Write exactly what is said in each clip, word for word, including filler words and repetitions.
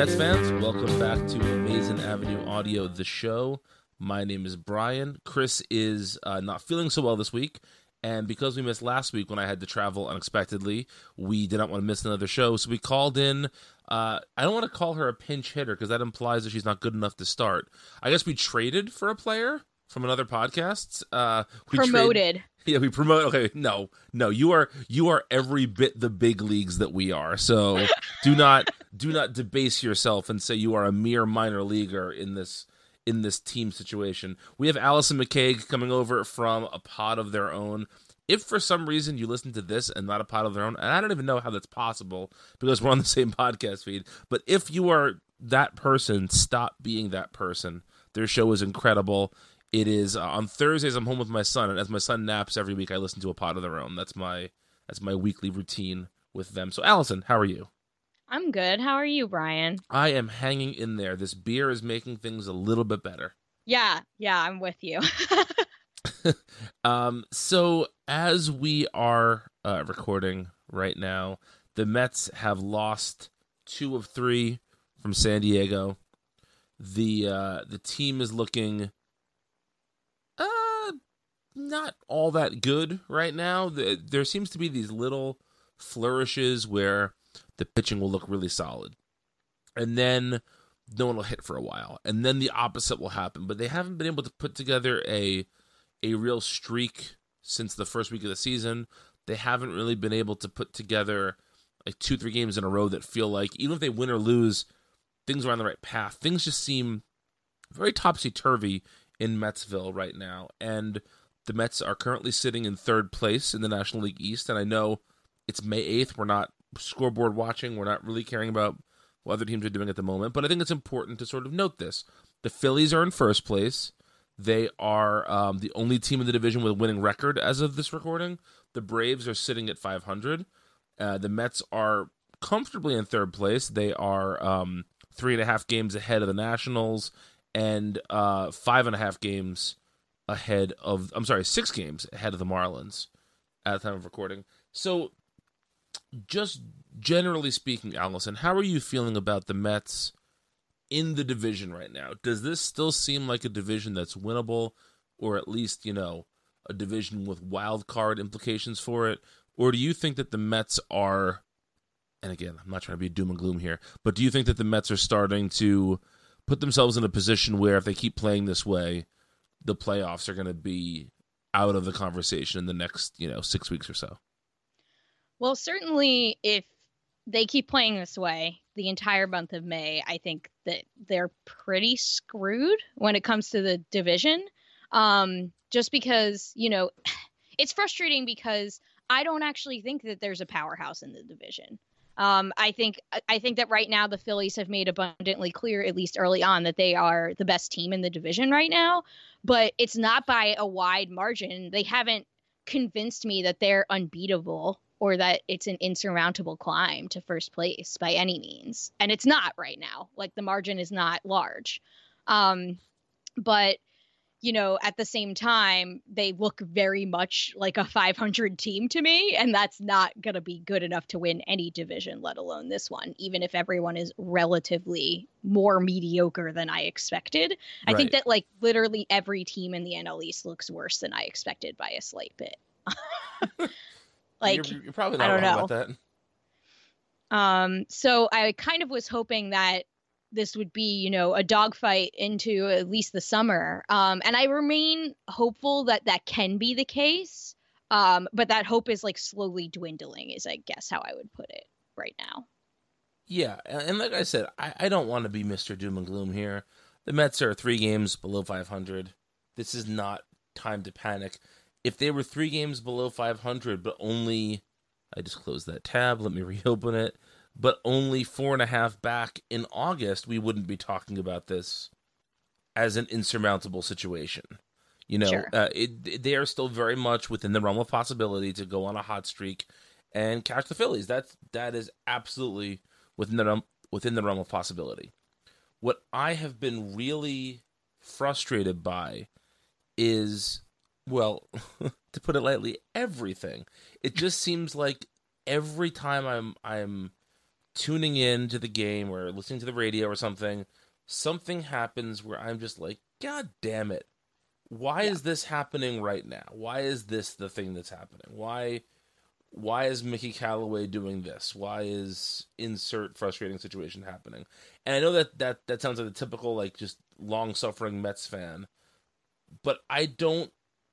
Mets fans, welcome back to Amazing Avenue Audio, the show. My name is Brian. Chris is uh, not feeling so well this week, and because we missed last week when I had to travel unexpectedly, we did not want to miss another show, so we called in. Uh, I don't want to call her a pinch hitter because that implies that she's not good enough to start. I guess we traded for a player from another podcast. Uh, we Promoted. Trade- yeah, we promote. Okay, no, no, you are you are every bit the big leagues that we are. So do not do not debase yourself and say you are a mere minor leaguer in this in this team situation. We have Allison McCaig coming over from A Pod of Their Own. If for some reason you listen to this and not A Pod of Their Own, and I don't even know how that's possible because we're on the same podcast feed, but if you are that person, stop being that person. Their show is incredible. It is uh, on Thursdays. I'm home with my son, and as my son naps every week, I listen to A Pod of Their Own. That's my that's my weekly routine with them. So, Allison, how are you? I'm good. How are you, Brian? I am hanging in there. This beer is making things a little bit better. Yeah, yeah, I'm with you. um, so as we are uh, recording right now, the Mets have lost two of three from San Diego. The uh, the team is looking uh not all that good right now. The, there seems to be these little flourishes where the pitching will look really solid, and then no one will hit for a while, and then the opposite will happen. But they haven't been able to put together a a real streak since the first week of the season. They haven't really been able to put together like two, three games in a row that feel like, even if they win or lose, things are on the right path. Things just seem very topsy-turvy in Metsville right now, and the Mets are currently sitting in third place in the National League East, and I know it's May eighth. We're not scoreboard watching. We're not really caring about what other teams are doing at the moment, but I think it's important to sort of note this. The Phillies are in first place. They are um, the only team in the division with a winning record as of this recording. The Braves are sitting at five hundred. Uh, the Mets are comfortably in third place. They are um, three and a half games ahead of the Nationals and uh, five and a half games ahead of, I'm sorry, six games ahead of the Marlins at the time of recording. So just generally speaking, Allison, how are you feeling about the Mets in the division right now? Does this still seem like a division that's winnable, or at least, you know, a division with wild card implications for it? Or do you think that the Mets are, and again, I'm not trying to be doom and gloom here, but do you think that the Mets are starting to put themselves in a position where if they keep playing this way, the playoffs are going to be out of the conversation in the next, you know, six weeks or so? Well, certainly if they keep playing this way the entire month of May, I think that they're pretty screwed when it comes to the division. Um, just because, you know, it's frustrating because I don't actually think that there's a powerhouse in the division. Um, I think I think that right now the Phillies have made abundantly clear, at least early on, that they are the best team in the division right now. But it's not by a wide margin. They haven't convinced me that they're unbeatable or that it's an insurmountable climb to first place by any means. And it's not right now. Like, the margin is not large. Um, but, you know, at the same time, they look very much like a five hundred team to me. And that's not going to be good enough to win any division, let alone this one, even if everyone is relatively more mediocre than I expected. Right. I think that, like, literally every team in the N L East looks worse than I expected by a slight bit. Like, you're, you're probably not I don't wrong know. about that. Um, so I kind of was hoping that this would be, you know, a dogfight into at least the summer. Um, and I remain hopeful that that can be the case. Um, but that hope is like slowly dwindling is, I guess, how I would put it right now. Yeah. And like I said, I, I don't want to be Mister Doom and Gloom here. The Mets are three games below five hundred. This is not time to panic. If they were three games below five hundred, but only, I just closed that tab, let me reopen it, but only four and a half back in August, we wouldn't be talking about this as an insurmountable situation. You know, Sure. uh, it, they are still very much within the realm of possibility to go on a hot streak and catch the Phillies. That's, that is absolutely within the realm, within the realm of possibility. What I have been really frustrated by is, well, to put it lightly, everything. It just seems like every time I'm I'm tuning in to the game or listening to the radio or something, something happens where I'm just like, God damn it. Why Yeah. is this happening right now? Why is this the thing that's happening? Why why is Mickey Callaway doing this? Why is insert frustrating situation happening? And I know that that, that sounds like a typical, like, just long-suffering Mets fan, but I don't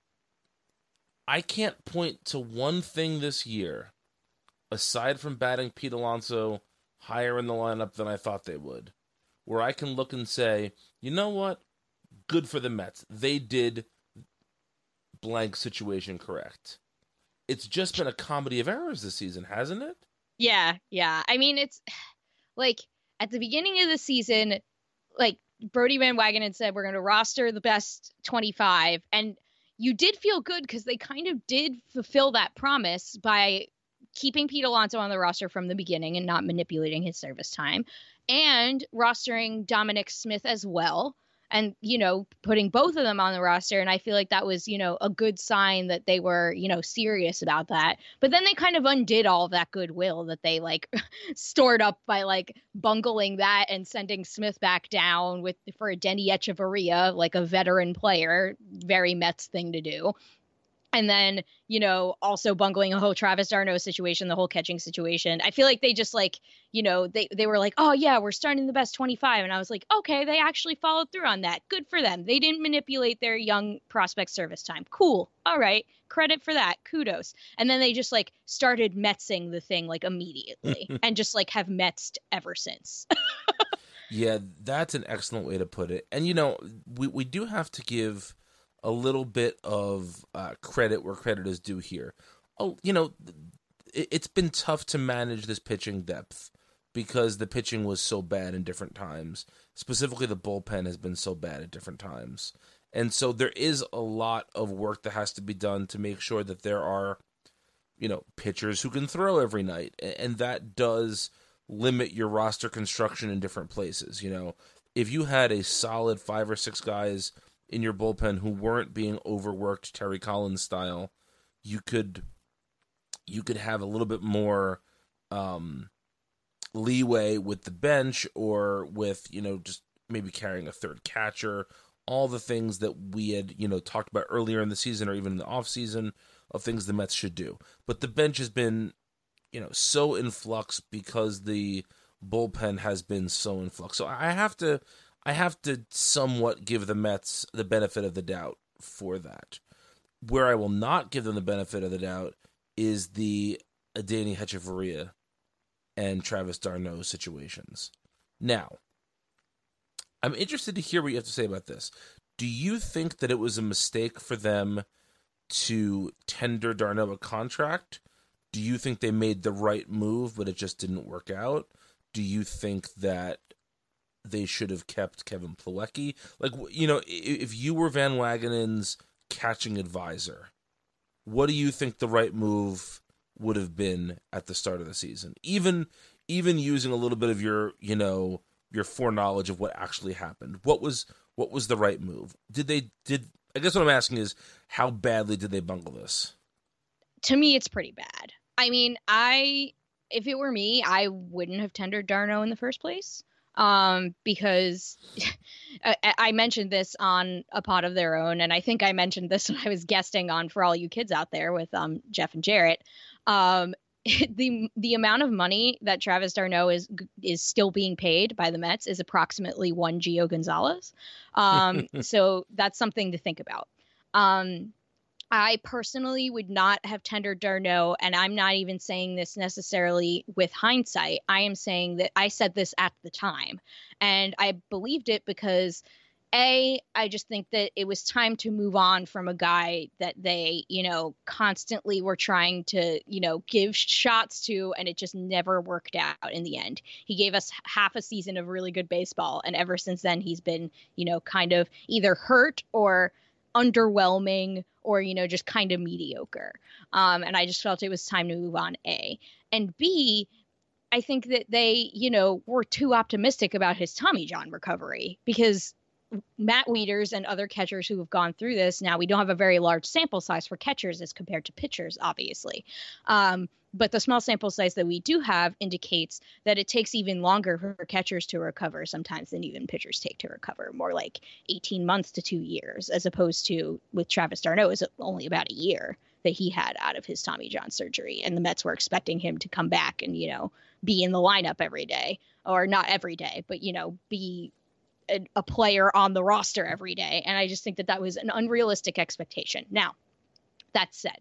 I can't point to one thing this year, aside from batting Pete Alonso higher in the lineup than I thought they would, where I can look and say, you know what? Good for the Mets. They did blank situation correct. It's just been a comedy of errors this season, hasn't it? Yeah, yeah. I mean, it's like at the beginning of the season, like Brodie Van Wagenen said, we're going to roster the best twenty-five. And you did feel good because they kind of did fulfill that promise by keeping Pete Alonso on the roster from the beginning and not manipulating his service time, and rostering Dominic Smith as well. And, you know, putting both of them on the roster. And I feel like that was, you know, a good sign that they were, you know, serious about that. But then they kind of undid all of that goodwill that they like stored up by like bungling that and sending Smith back down with for a Denny Echeverria, like a veteran player. Very Mets thing to do. And then, you know, also bungling a whole Travis d'Arnaud situation, the whole catching situation. I feel like they just like, you know, they, they were like, oh, yeah, we're starting the best twenty-five. And I was like, OK, they actually followed through on that. Good for them. They didn't manipulate their young prospect service time. Cool. All right. Credit for that. Kudos. And then they just like started Metsing the thing like immediately and just like have Metsed ever since. Yeah, that's an excellent way to put it. And, you know, we, we do have to give a little bit of uh, credit where credit is due here. Oh, you know, it, it's been tough to manage this pitching depth because the pitching was so bad in different times. Specifically, the bullpen has been so bad at different times. And so there is a lot of work that has to be done to make sure that there are, you know, pitchers who can throw every night. And that does limit your roster construction in different places. You know, if you had a solid five or six guys in your bullpen who weren't being overworked Terry Collins style, you could you could have a little bit more um, leeway with the bench or with, you know, just maybe carrying a third catcher, all the things that we had, you know, talked about earlier in the season or even in the offseason of things the Mets should do. But the bench has been, you know, so in flux because the bullpen has been so in flux. So I have to I have to somewhat give the Mets the benefit of the doubt for that. Where I will not give them the benefit of the doubt is the Adeiny Hechavarria and Travis d'Arnaud situations. Now, I'm interested to hear what you have to say about this. Do you think that it was a mistake for them to tender d'Arnaud a contract? Do you think they made the right move, but it just didn't work out? Do you think that they should have kept Kevin Plawecki? Like, you know, if you were Van Wagenen's catching advisor, what do you think the right move would have been at the start of the season? Even even using a little bit of your, you know, your foreknowledge of what actually happened. What was what was the right move? Did they did I guess what I'm asking is, how badly did they bungle this? To me, it's pretty bad. I mean, I if it were me, I wouldn't have tendered d'Arnaud in the first place. Um, because I, I mentioned this on A Pod of Their Own, and I think I mentioned this when I was guesting on For All You Kids Out There with um Jeff and Jarrett. Um, the the amount of money that Travis d'Arnaud is is still being paid by the Mets is approximately one Gio Gonzalez. Um, so that's something to think about. Um, I personally would not have tendered d'Arnaud, and I'm not even saying this necessarily with hindsight. I am saying that I said this at the time, and I believed it because, A, I just think that it was time to move on from a guy that they, you know, constantly were trying to, you know, give shots to, and it just never worked out in the end. He gave us half a season of really good baseball, and ever since then he's been, you know, kind of either hurt or underwhelming or, you know, just kind of mediocre. Um, and I just felt it was time to move on, A. And B, I think that they, you know, were too optimistic about his Tommy John recovery, because Matt Wieters and other catchers who have gone through this, now we don't have a very large sample size for catchers as compared to pitchers, obviously. Um, but the small sample size that we do have indicates that it takes even longer for catchers to recover sometimes than even pitchers take to recover, more like eighteen months to two years, as opposed to with Travis d'Arnaud, is only about a year that he had out of his Tommy John surgery. And the Mets were expecting him to come back and, you know, be in the lineup every day, or not every day, but, you know, be a, a player on the roster every day. And I just think that that was an unrealistic expectation. Now, that said,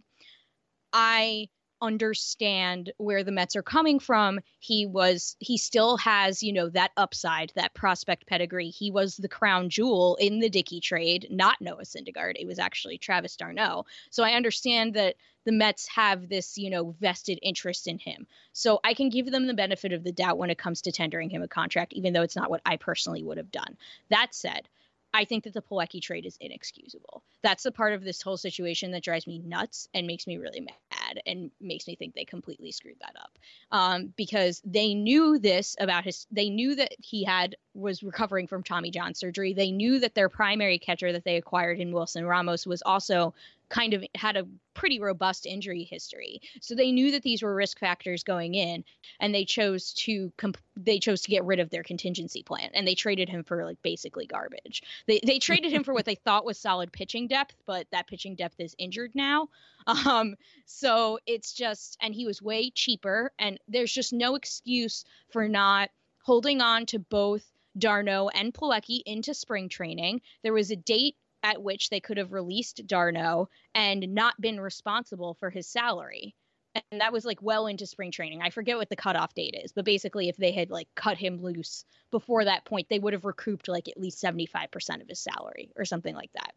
I understand where the Mets are coming from. He was, he still has, you know, that upside, that prospect pedigree. He was the crown jewel in the Dickey trade, not Noah Syndergaard. It was actually Travis d'Arnaud. So I understand that the Mets have this, you know, vested interest in him. So I can give them the benefit of the doubt when it comes to tendering him a contract, even though it's not what I personally would have done. That said, I think that the Pilecki trade is inexcusable. That's the part of this whole situation that drives me nuts and makes me really mad and makes me think they completely screwed that up. Um, because they knew this about his, they knew that he had, was recovering from Tommy John surgery. They knew that their primary catcher that they acquired in Wilson Ramos was also kind of had a pretty robust injury history. So they knew that these were risk factors going in, and they chose to comp- they chose to get rid of their contingency plan, and they traded him for like basically garbage. They they traded him for what they thought was solid pitching depth, but that pitching depth is injured now. Um, so it's just, and he was way cheaper, and there's just no excuse for not holding on to both d'Arnaud and Pilecki into spring training. There was a date at which they could have released d'Arnaud and not been responsible for his salary. And that was like well into spring training. I forget what the cutoff date is, but basically if they had like cut him loose before that point, they would have recouped like at least seventy-five percent of his salary or something like that.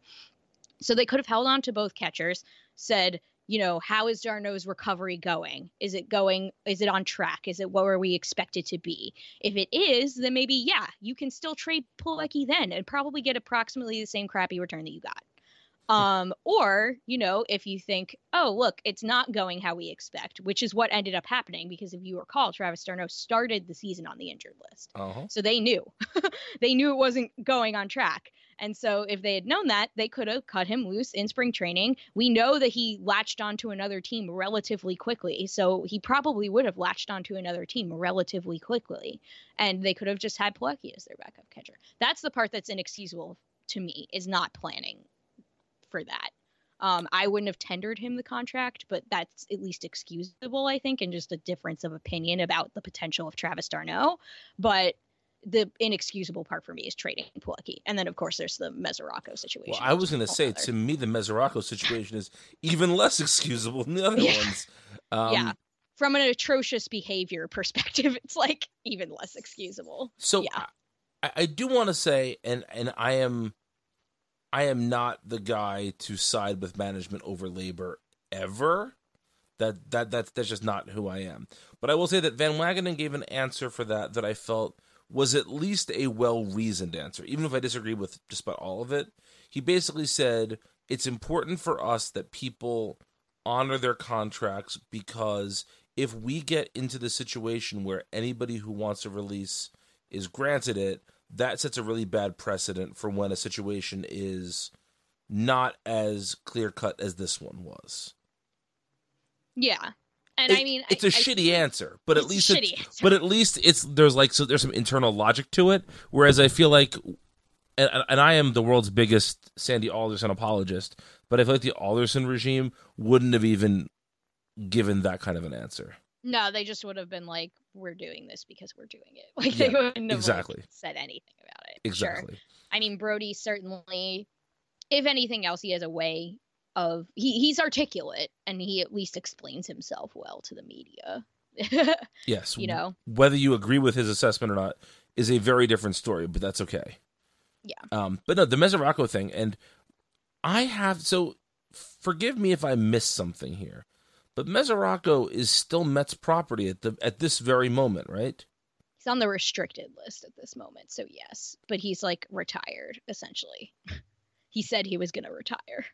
So they could have held on to both catchers, said, you know, how is d'Arnaud's recovery going? Is it going, is it on track? Is it what were we expected to be? If it is, then maybe, yeah, you can still trade Pilecki then and probably get approximately the same crappy return that you got. Um, or, you know, if you think, oh, look, it's not going how we expect, which is what ended up happening, because if you recall, Travis d'Arnaud started the season on the injured list. Uh-huh. So they knew, they knew it wasn't going on track. And so if they had known that, they could have cut him loose in spring training. We know that he latched onto another team relatively quickly. So he probably would have latched onto another team relatively quickly. And they could have just had Pilecki as their backup catcher. That's the part that's inexcusable to me, is not planning for that. Um, I wouldn't have tendered him the contract, but that's at least excusable, I think, and just a difference of opinion about the potential of Travis d'Arnaud. But the inexcusable part for me is trading Pilecki. And then, of course, there's the Mesoraco situation. Well, I was going to say, to me, the Mesoraco situation is even less excusable than the other yeah. ones. Um, yeah. From an atrocious behavior perspective, it's like even less excusable. So yeah. I, I do want to say, and, and I am, I am not the guy to side with management over labor ever. That, that, that's, that's just not who I am. But I will say that Van Wagenen gave an answer for that that I felt was at least a well-reasoned answer, even if I disagree with just about all of it. He basically said, it's important for us that people honor their contracts, because if we get into the situation where anybody who wants a release is granted it, that sets a really bad precedent for when a situation is not as clear-cut as this one was. Yeah. And it, I mean, it's I, a shitty I, answer, but at least, it's, answer. but at least it's there's like so there's some internal logic to it. Whereas I feel like, and, and I am the world's biggest Sandy Alderson apologist, but I feel like the Alderson regime wouldn't have even given that kind of an answer. No, they just would have been like, "We're doing this because we're doing it." Like yeah, they wouldn't have exactly like, said anything about it. Exactly. Sure. I mean, Brody certainly, if anything else, he has a way of he he's articulate, and he at least explains himself well to the media. Yes, you know, whether you agree with his assessment or not is a very different story, but that's okay. Yeah. Um, but no, the Mesoraco thing, and I have so forgive me if I missed something here, but Mesoraco is still Mets property at the at this very moment, right? He's on the restricted list at this moment, so yes, but he's like retired essentially. He said he was going to retire.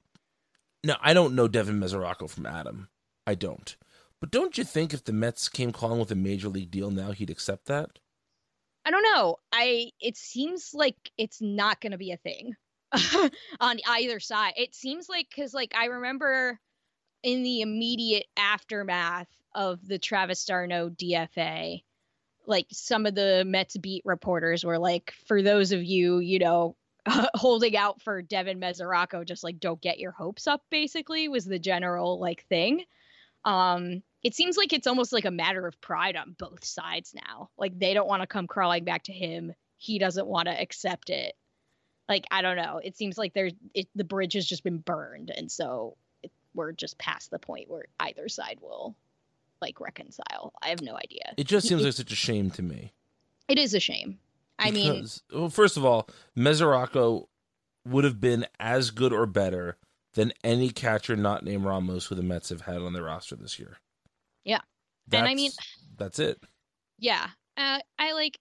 Now, I don't know Devin Mesoraco from Adam. I don't. But don't you think if the Mets came calling with a major league deal now, he'd accept that? I don't know. I it seems like it's not going to be a thing on either side. It seems like, because like I remember in the immediate aftermath of the Travis d'Arnaud D F A, like some of the Mets beat reporters were like, for those of you, you know, holding out for Devin Mesoraco, just like don't get your hopes up, basically, was the general like thing. Um, it seems like it's almost like a matter of pride on both sides now. Like they don't want to come crawling back to him. He doesn't want to accept it. Like, I don't know. It seems like there's it, the bridge has just been burned. And so it, we're just past the point where either side will like reconcile. I have no idea. It just seems it, like such a shame to me. It is a shame. I because, mean, well, first of all, Mesoraco would have been as good or better than any catcher not named Ramos who the Mets have had on their roster this year. Yeah. That's, and I mean, that's it. Yeah. Uh, I like,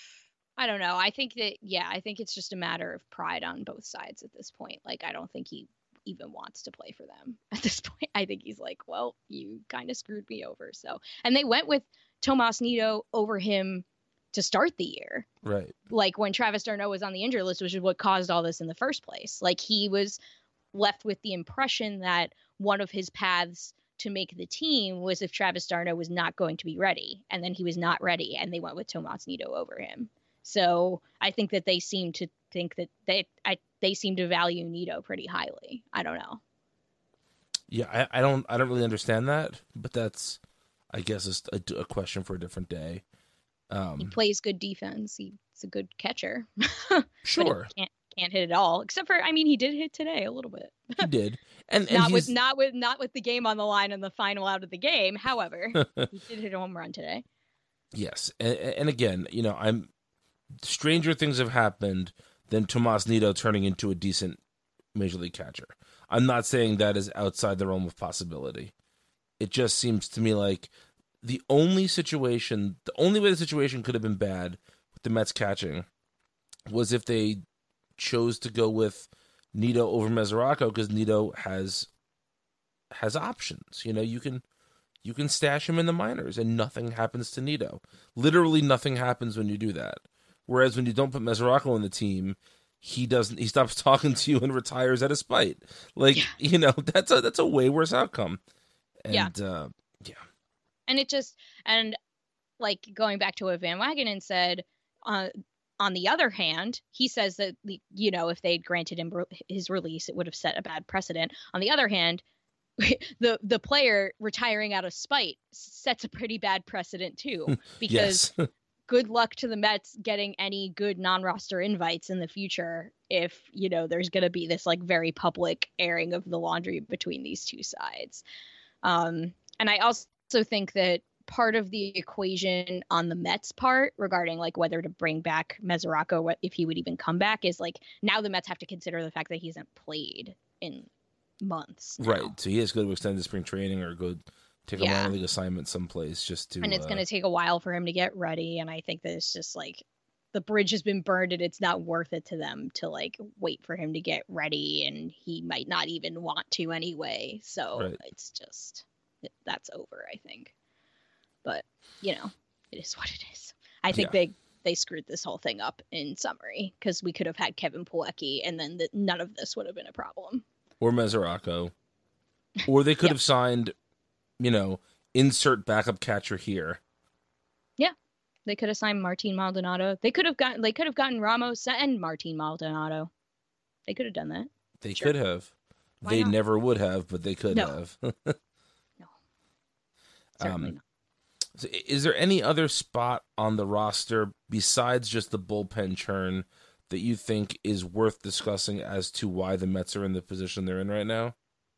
I don't know. I think that, yeah, I think it's just a matter of pride on both sides at this point. Like, I don't think he even wants to play for them at this point. I think he's like, well, you kind of screwed me over. So, and they went with Tomas Nido over him to start the year. Right. Like when Travis d'Arnaud was on the injury list, which is what caused all this in the first place. Like he was left with the impression that one of his paths to make the team was if Travis d'Arnaud was not going to be ready, and then he was not ready, and they went with Tomas Nido over him. So I think that they seem to think that they I, they seem to value Nido pretty highly. I don't know. Yeah, I, I don't I don't really understand that, but that's I guess it's a, a question for a different day. Um, he plays good defense. He's a good catcher. Sure. Can't can't hit it all, except for I mean he did hit today a little bit. He did, and, and not he's... with not with not with the game on the line and the final out of the game. However, he did hit a home run today. Yes, and, and again, you know, I'm stranger things have happened than Tomas Nido turning into a decent major league catcher. I'm not saying that is outside the realm of possibility. It just seems to me like the only situation, the only way the situation could have been bad with the Mets catching was if they chose to go with Nido over Mesoraco, because Nido has has options. You know, you can you can stash him in the minors and nothing happens to Nido. Literally nothing happens when you do that. Whereas when you don't put Mesoraco on the team, he doesn't he stops talking to you and retires at a spite. Like, yeah. you know, that's a that's a way worse outcome. And yeah. uh yeah. And it just and like going back to what Van Wagenen said, uh on the other hand, he says that, you know, if they'd granted him his release, it would have set a bad precedent. On the other hand, the the player retiring out of spite sets a pretty bad precedent, too, because yes. good luck to the Mets getting any good non-roster invites in the future if, you know, there's going to be this like very public airing of the laundry between these two sides. Um, and I also think that part of the equation on the Mets part regarding like whether to bring back Mesoraco, what if he would even come back, is like now the Mets have to consider the fact that he hasn't played in months now. Right. So he has to go to extended spring training or go take a yeah. minor league assignment someplace just to. And it's uh... going to take a while for him to get ready. And I think that it's just like the bridge has been burned and it's not worth it to them to like wait for him to get ready. And he might not even want to anyway. So right. it's just it, that's over, I think. But, you know, it is what it is. I think yeah. they, they screwed this whole thing up in summary because we could have had Kevin Pilecki and then the, none of this would have been a problem. Or Mesoraco. Or they could yep. have signed, you know, insert backup catcher here. Yeah. They could have signed Martin Maldonado. They could have gotten they could have gotten Ramos and Martin Maldonado. They could have done that. They sure. could have. Why they not? never would have, but they could no. have. no. Certainly um, not. So is there any other spot on the roster besides just the bullpen churn that you think is worth discussing as to why the Mets are in the position they're in right now?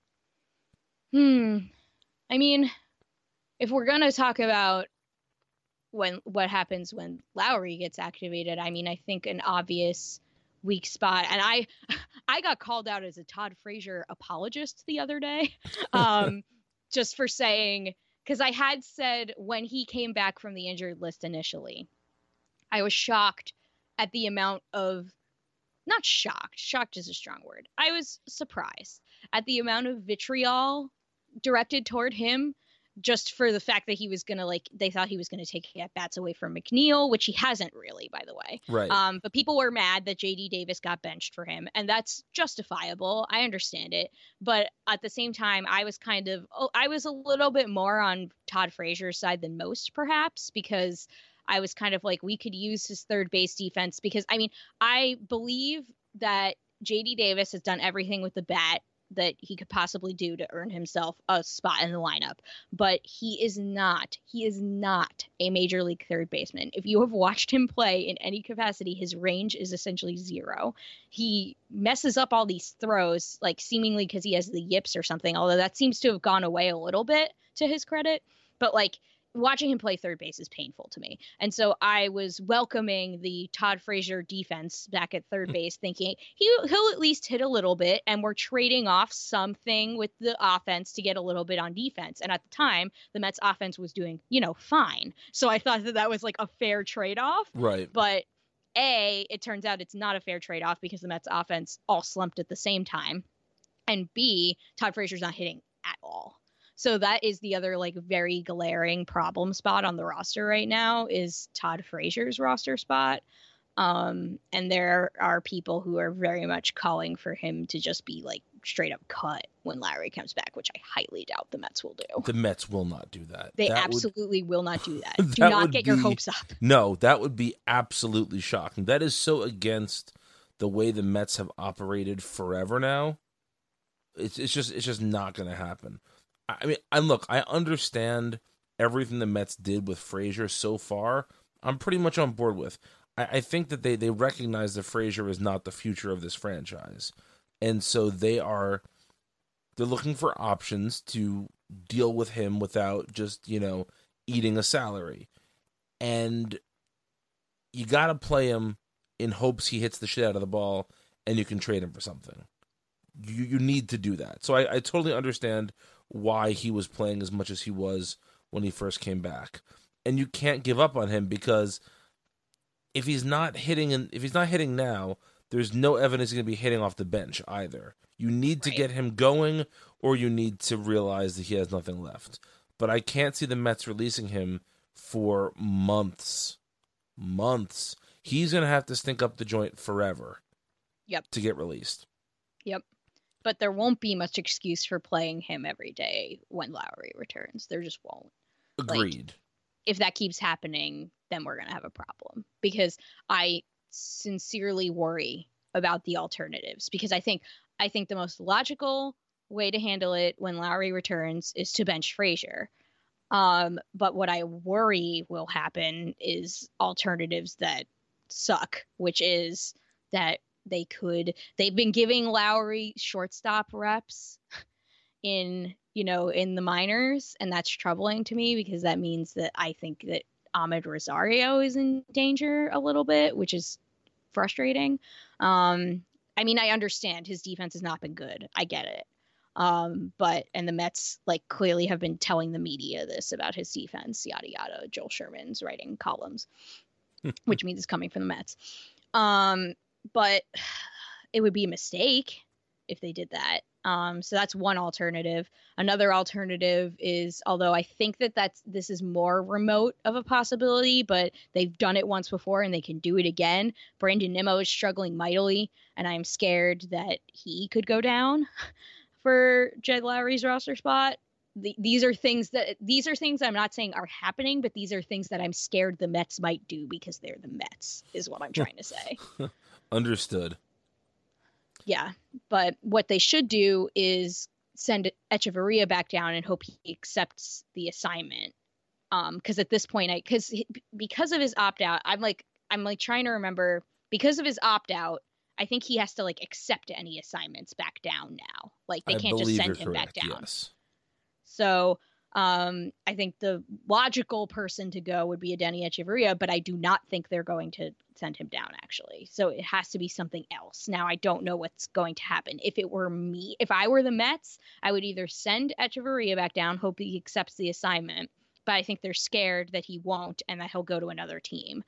Hmm. I mean, if we're going to talk about when what happens when Lowry gets activated, I mean, I think an obvious weak spot, and I I got called out as a Todd Frazier apologist the other day, um, just for saying, because I had said when he came back from the injured list initially, I was shocked at the amount of, not shocked, shocked is a strong word. I was surprised at the amount of vitriol directed toward him just for the fact that he was going to, like, they thought he was going to take at bats away from McNeil, which he hasn't really, by the way. Right. Um, but people were mad that J D Davis got benched for him, and that's justifiable. I understand it. But at the same time, I was kind of, oh, I was a little bit more on Todd Frazier's side than most, perhaps, because I was kind of like, we could use his third base defense because, I mean, I believe that J D Davis has done everything with the bat that he could possibly do to earn himself a spot in the lineup, but he is not, he is not a major league third baseman. If you have watched him play in any capacity, his range is essentially zero. He messes up all these throws, like seemingly because he has the yips or something, although that seems to have gone away a little bit to his credit, but like, watching him play third base is painful to me. And so I was welcoming the Todd Frazier defense back at third base, thinking he, he'll at least hit a little bit, and we're trading off something with the offense to get a little bit on defense. And at the time, the Mets offense was doing, you know, fine. So I thought that that was like a fair trade-off. Right. But A, it turns out it's not a fair trade-off because the Mets offense all slumped at the same time. And B, Todd Frazier's not hitting at all. So that is the other like very glaring problem spot on the roster right now is Todd Frazier's roster spot. Um, and there are people who are very much calling for him to just be like straight up cut when Lowry comes back, which I highly doubt the Mets will do. The Mets will not do that. They that absolutely would... will not do that. that Do not get be... your hopes up. No, that would be absolutely shocking. That is so against the way the Mets have operated forever now. It's it's just it's just not going to happen. I mean, and look, I understand everything the Mets did with Frazier so far. I'm pretty much on board with. I, I think that they, they recognize that Frazier is not the future of this franchise. And so they are, they're looking for options to deal with him without just, you know, eating a salary. And you got to play him in hopes he hits the shit out of the ball and you can trade him for something. You you need to do that. So I, I totally understand why he was playing as much as he was when he first came back. And you can't give up on him because if he's not hitting in, if he's not hitting now, there's no evidence he's going to be hitting off the bench either. You need to Right. get him going or you need to realize that he has nothing left. But I can't see the Mets releasing him for months. Months. He's going to have to stink up the joint forever. Yep. To get released. Yep. But there won't be much excuse for playing him every day when Lowry returns. There just won't. Agreed. Like, if that keeps happening, then we're going to have a problem. Because I sincerely worry about the alternatives. Because I think I think the most logical way to handle it when Lowry returns is to bench Frazier. Um, but what I worry will happen is alternatives that suck, which is that they could, they've been giving Lowry shortstop reps in, you know, in the minors. And that's troubling to me because that means that I think that Ahmed Rosario is in danger a little bit, which is frustrating. Um, I mean, I understand his defense has not been good. I get it. Um, but, and the Mets like clearly have been telling the media this about his defense, yada, yada. Joel Sherman's writing columns, which means it's coming from the Mets. Um, But it would be a mistake if they did that. Um, so that's one alternative. Another alternative is, although I think that that's, this is more remote of a possibility, but they've done it once before and they can do it again. Brandon Nimmo is struggling mightily, and I'm scared that he could go down for Jed Lowry's roster spot. The, these are things that these are things I'm not saying are happening, but these are things that I'm scared the Mets might do because they're the Mets, is what I'm trying to say. Understood. Yeah, but what they should do is send Echeverria back down and hope he accepts the assignment. Um, because at this point, I because because of his opt out, I'm like I'm like trying to remember because of his opt out. I think he has to like accept any assignments back down now. Like they I can't just send you're him correct, back down. Yes. So um, I think the logical person to go would be Adeiny Echeverria, but I do not think they're going to send him down, actually. So it has to be something else. Now, I don't know what's going to happen. If it were me, if I were the Mets, I would either send Echeverria back down, hope he accepts the assignment, but I think they're scared that he won't and that he'll go to another team.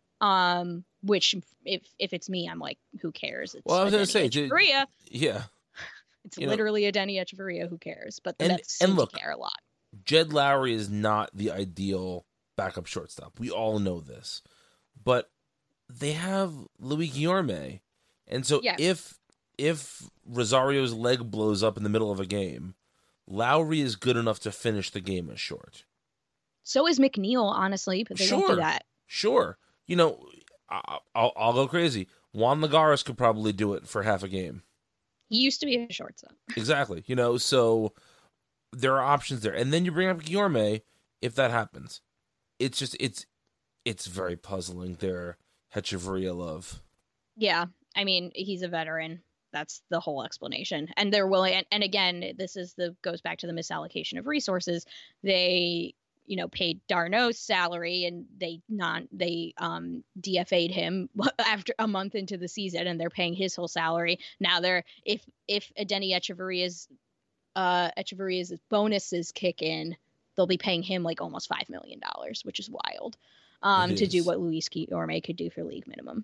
Um, which, if if it's me, I'm like, who cares? It's well, I was going to say, Echeverria. Yeah. It's You literally know, Adeiny Echeverria. Who cares? But the and, Mets seem and look, to care a lot. Jed Lowry is not the ideal backup shortstop. We all know this. But they have Louis Guillorme. And so yeah. if if Rosario's leg blows up in the middle of a game, Lowry is good enough to finish the game as short. So is McNeil, honestly, but they sure. don't do that. Sure. You know, I'll, I'll go crazy. Juan Lagares could probably do it for half a game. He used to be a shortstop. Exactly. You know, so there are options there. And then you bring up Guillorme if that happens. It's just, it's it's very puzzling there, Hechavarria love. Yeah. I mean, he's a veteran. That's the whole explanation. And they're willing, and, and again, this is the, goes back to the misallocation of resources. They, you know, paid d'Arnaud's salary and they not, they um, D F A'd him after a month into the season and they're paying his whole salary. Now they're, if, if Adeiny Hechavarria's, uh, Hechavarria's bonuses kick in, they'll be paying him like almost five million dollars, which is wild, um, to do what Luis Guillorme could do for league minimum.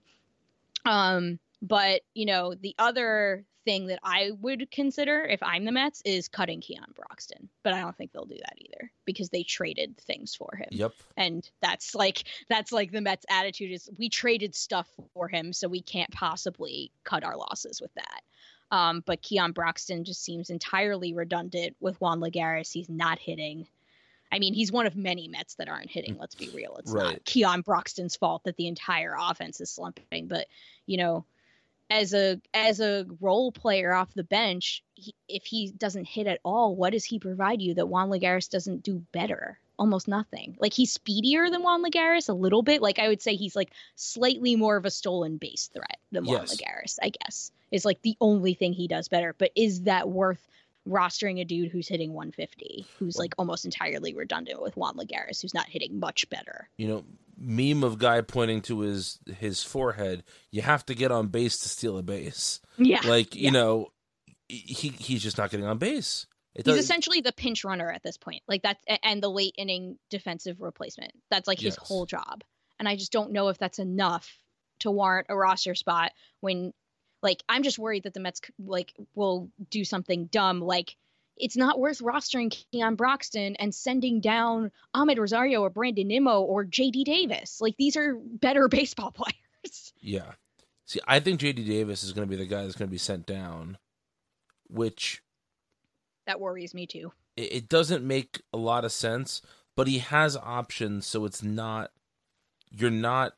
Um, But, you know, the other thing that I would consider if I'm the Mets is cutting Keon Broxton. But I don't think they'll do that either because they traded things for him. Yep. And that's like that's like the Mets attitude is we traded stuff for him, so we can't possibly cut our losses with that. Um, but Keon Broxton just seems entirely redundant with Juan Lagares. He's not hitting. I mean, he's one of many Mets that aren't hitting. Let's be real. It's right. not Keon Broxton's fault that the entire offense is slumping. But, you know, as a as a role player off the bench, he, if he doesn't hit at all, what does he provide you that Juan Lagares doesn't do better? Almost nothing. Like, he's speedier than Juan Lagares a little bit. Like, I would say he's like slightly more of a stolen base threat than Juan yes. Lagares, I guess, is like the only thing he does better. But is that worth rostering a dude who's hitting one fifty, who's like almost entirely redundant with Juan Lagares, who's not hitting much better? You know, meme of guy pointing to his his forehead. You have to get on base to steal a base. Yeah, like you yeah. know, he he's just not getting on base. It he's does, essentially the pinch runner at this point. Like that's and the late inning defensive replacement. That's like his yes. whole job. And I just don't know if that's enough to warrant a roster spot when. Like, I'm just worried that the Mets, like, will do something dumb. Like, it's not worth rostering Keon Broxton and sending down Ahmed Rosario or Brandon Nimmo or J D Davis. Like, these are better baseball players. Yeah. See, I think J D Davis is going to be the guy that's going to be sent down, which... That worries me, too. It, it doesn't make a lot of sense, but he has options, so it's not... You're not...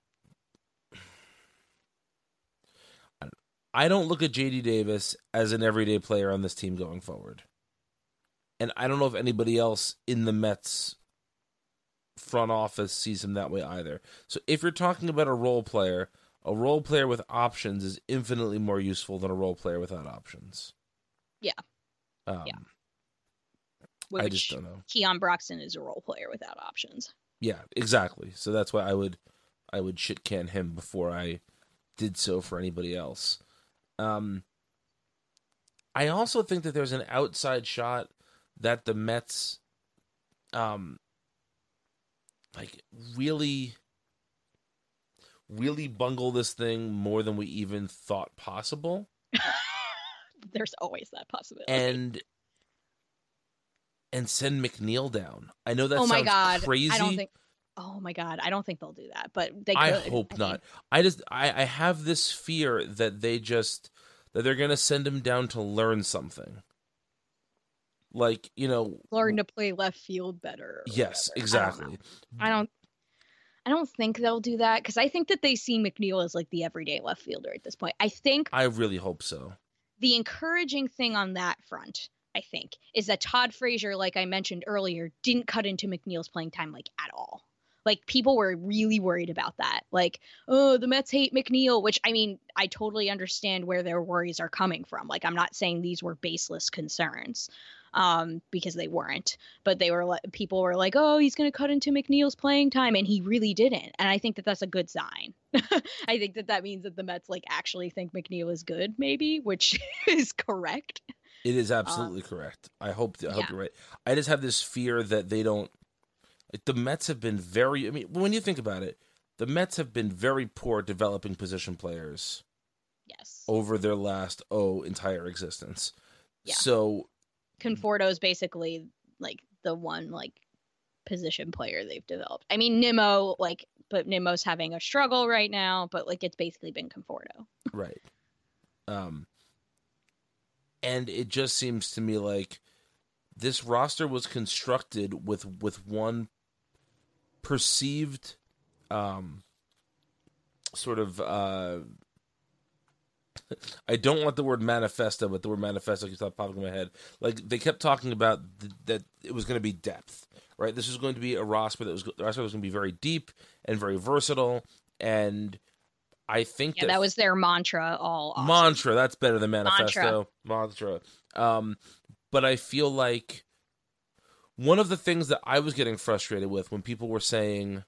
I don't look at J D Davis as an everyday player on this team going forward. And I don't know if anybody else in the Mets front office sees him that way either. So if you're talking about a role player, a role player with options is infinitely more useful than a role player without options. Yeah. Um, yeah. Which, I just don't know. Keon Broxton is a role player without options. Yeah, exactly. So that's why I would I would shit can him before I did so for anybody else. Um, I also think that there's an outside shot that the Mets, um, like really, really bungle this thing more than we even thought possible. There's always that possibility. And and send McNeil down. I know that oh my sounds God. crazy. I don't think. Oh my God, I don't think they'll do that, but they could. I hope I not. mean, I just I, I have this fear that they just that they're gonna send him down to learn something. Like, you know, learn to play left field better. Yes, whatever. exactly. I don't, I don't I don't think they'll do that because I think that they see McNeil as like the everyday left fielder at this point. I think I really hope so. The encouraging thing on that front, I think, is that Todd Frazier, like I mentioned earlier, didn't cut into McNeil's playing time like at all. Like, people were really worried about that. Like, oh, the Mets hate McNeil, which, I mean, I totally understand where their worries are coming from. Like, I'm not saying these were baseless concerns, um, because they weren't. But they were like, people were like, oh, he's going to cut into McNeil's playing time, and he really didn't. And I think that that's a good sign. I think that that means that the Mets, like, actually think McNeil is good, maybe, which is correct. It is absolutely um, correct. I hope I hope yeah. you're right. I just have this fear that they don't. Like, the Mets have been very. I mean, when you think about it, the Mets have been very poor at developing position players. Yes. Over their last oh entire existence. Yeah. So, Conforto's basically like the one like position player they've developed. I mean, Nimmo, like, but Nimmo's having a struggle right now, but like it's basically been Conforto. Right. Um, and it just seems to me like this roster was constructed with with one perceived um, sort of uh, I don't want the word manifesto, but the word manifesto keeps popping in my head. Like they kept talking about th- that it was going to be depth, right? This was going to be a roster that was the roster was going to be very deep and very versatile, and I think yeah, that, that was their mantra. All awesome. mantra. That's better than manifesto. Mantra. mantra. Um, but I feel like one of the things that I was getting frustrated with when people were saying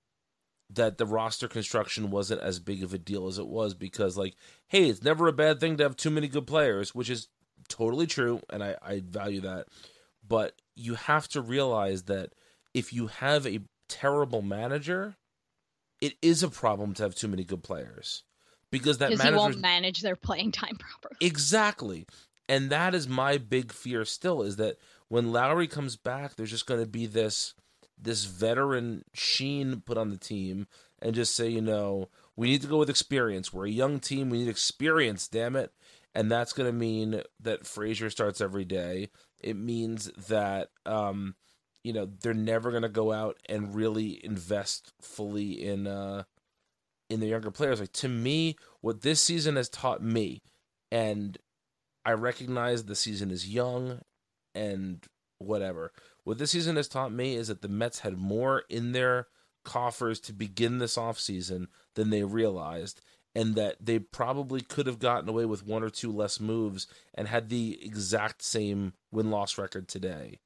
that the roster construction wasn't as big of a deal as it was, because like, hey, it's never a bad thing to have too many good players, which is totally true, and I, I value that. But you have to realize that if you have a terrible manager, it is a problem to have too many good players, because that manager won't manage their playing time properly. Exactly. And that is my big fear still, is that when Lowry comes back, there's just going to be this this veteran sheen put on the team and just say, you know, we need to go with experience. We're a young team. We need experience, damn it. And that's going to mean that Frazier starts every day. It means that, um, you know, they're never going to go out and really invest fully in uh, in the younger players. Like, to me, what this season has taught me, and I recognize the season is young and whatever, what this season has taught me is that the Mets had more in their coffers to begin this offseason than they realized, and that they probably could have gotten away with one or two less moves and had the exact same win-loss record today.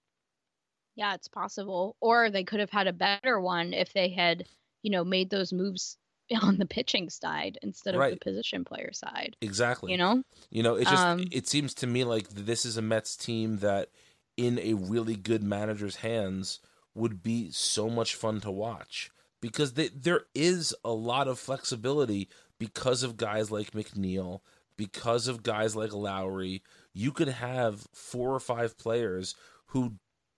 Yeah, it's possible. Or they could have had a better one if they had, you know, made those moves on the pitching side instead of right. the position player side. Exactly. You know? You know, it's just, um, it seems to me like this is a Mets team that in a really good manager's hands would be so much fun to watch, because they, there is a lot of flexibility because of guys like McNeil, because of guys like Lowry. You could have four or five players who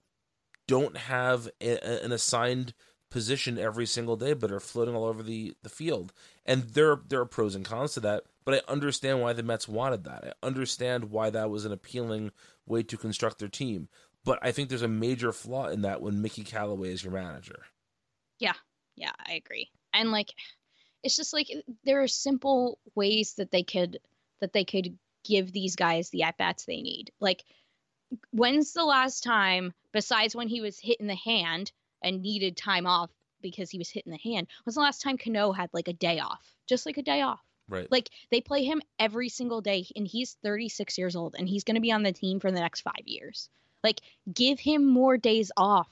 don't have a, an assigned position every single day, but are floating all over the, the field. And there, there are pros and cons to that, but I understand why the Mets wanted that. I understand why that was an appealing way to construct their team. But I think there's a major flaw in that when Mickey Callaway is your manager. Yeah, yeah, I agree. And like, it's just like there are simple ways that they could that they could give these guys the at-bats they need. Like, when's the last time, besides when he was hit in the hand and needed time off because he was hit in the hand, when's the last time Cano had like a day off? Just like a day off. Right. Like, they play him every single day, and he's thirty-six years old, and he's going to be on the team for the next five years. Like, give him more days off.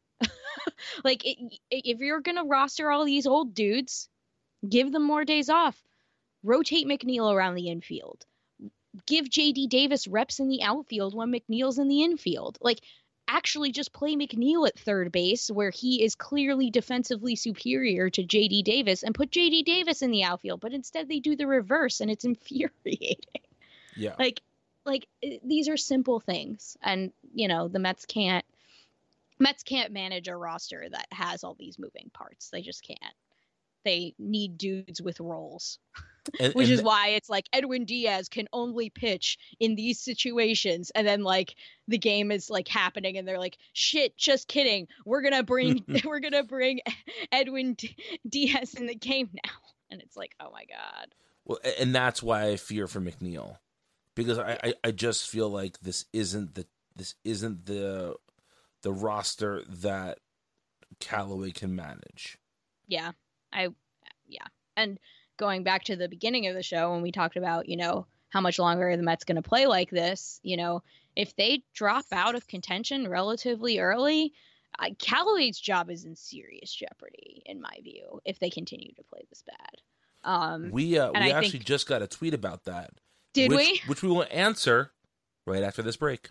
Like, it, if you're going to roster all these old dudes, give them more days off. Rotate McNeil around the infield. Give J D Davis reps in the outfield when McNeil's in the infield. Like, actually just play McNeil at third base, where he is clearly defensively superior to J D Davis, and put J D Davis in the outfield. But instead they do the reverse, and it's infuriating. Yeah. Like, like these are simple things. And, you know, the Mets can't, Mets can't manage a roster that has all these moving parts. They just can't. They need dudes with roles. And, Which and is th- why it's like Edwin Diaz can only pitch in these situations, and then like the game is like happening, and they're like, "Shit, just kidding. We're gonna bring we're gonna bring Edwin D- Diaz in the game now." And it's like, oh my god. Well, and that's why I fear for McNeil, because I, I, I just feel like this isn't the this isn't the the roster that Callaway can manage. Yeah, I yeah, and. Going back to the beginning of the show when we talked about, you know, how much longer are the Mets going to play like this, you know, if they drop out of contention relatively early, uh, Callaway's job is in serious jeopardy, in my view, if they continue to play this bad. Um, we uh, we I actually think, just got a tweet about that. Did which, we? Which we will answer right after this break.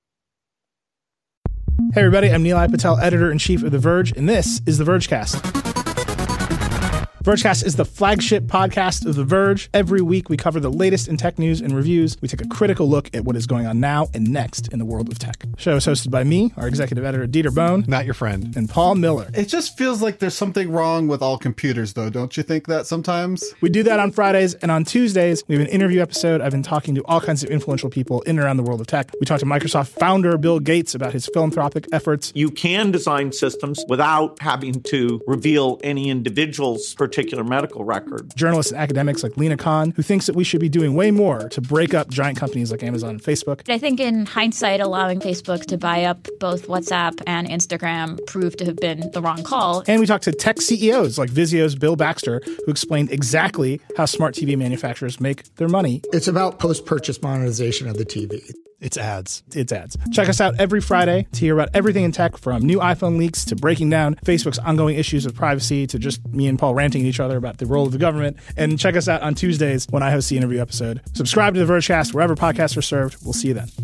Hey, everybody. I'm Nilay Patel, editor-in-chief of The Verge, and this is The Vergecast. Vergecast is the flagship podcast of The Verge. Every week, we cover the latest in tech news and reviews. We take a critical look at what is going on now and next in the world of tech. The show is hosted by me, our executive editor, Dieter Bone. Not your friend. And Paul Miller. It just feels like there's something wrong with all computers, though. Don't you think that sometimes? We do that on Fridays, and on Tuesdays, we have an interview episode. I've been talking to all kinds of influential people in and around the world of tech. We talked to Microsoft founder Bill Gates about his philanthropic efforts. You can design systems without having to reveal any individual's particular medical record. Journalists and academics like Lena Khan, who thinks that we should be doing way more to break up giant companies like Amazon and Facebook. I think in hindsight, allowing Facebook to buy up both WhatsApp and Instagram proved to have been the wrong call. And we talked to tech C E Os like Vizio's Bill Baxter, who explained exactly how smart T V manufacturers make their money. It's about post-purchase monetization of the T V. It's ads. It's ads. Check us out every Friday to hear about everything in tech, from new iPhone leaks to breaking down Facebook's ongoing issues with privacy to just me and Paul ranting at each other about the role of the government. And check us out on Tuesdays when I host the interview episode. Subscribe to The Vergecast wherever podcasts are served. We'll see you then.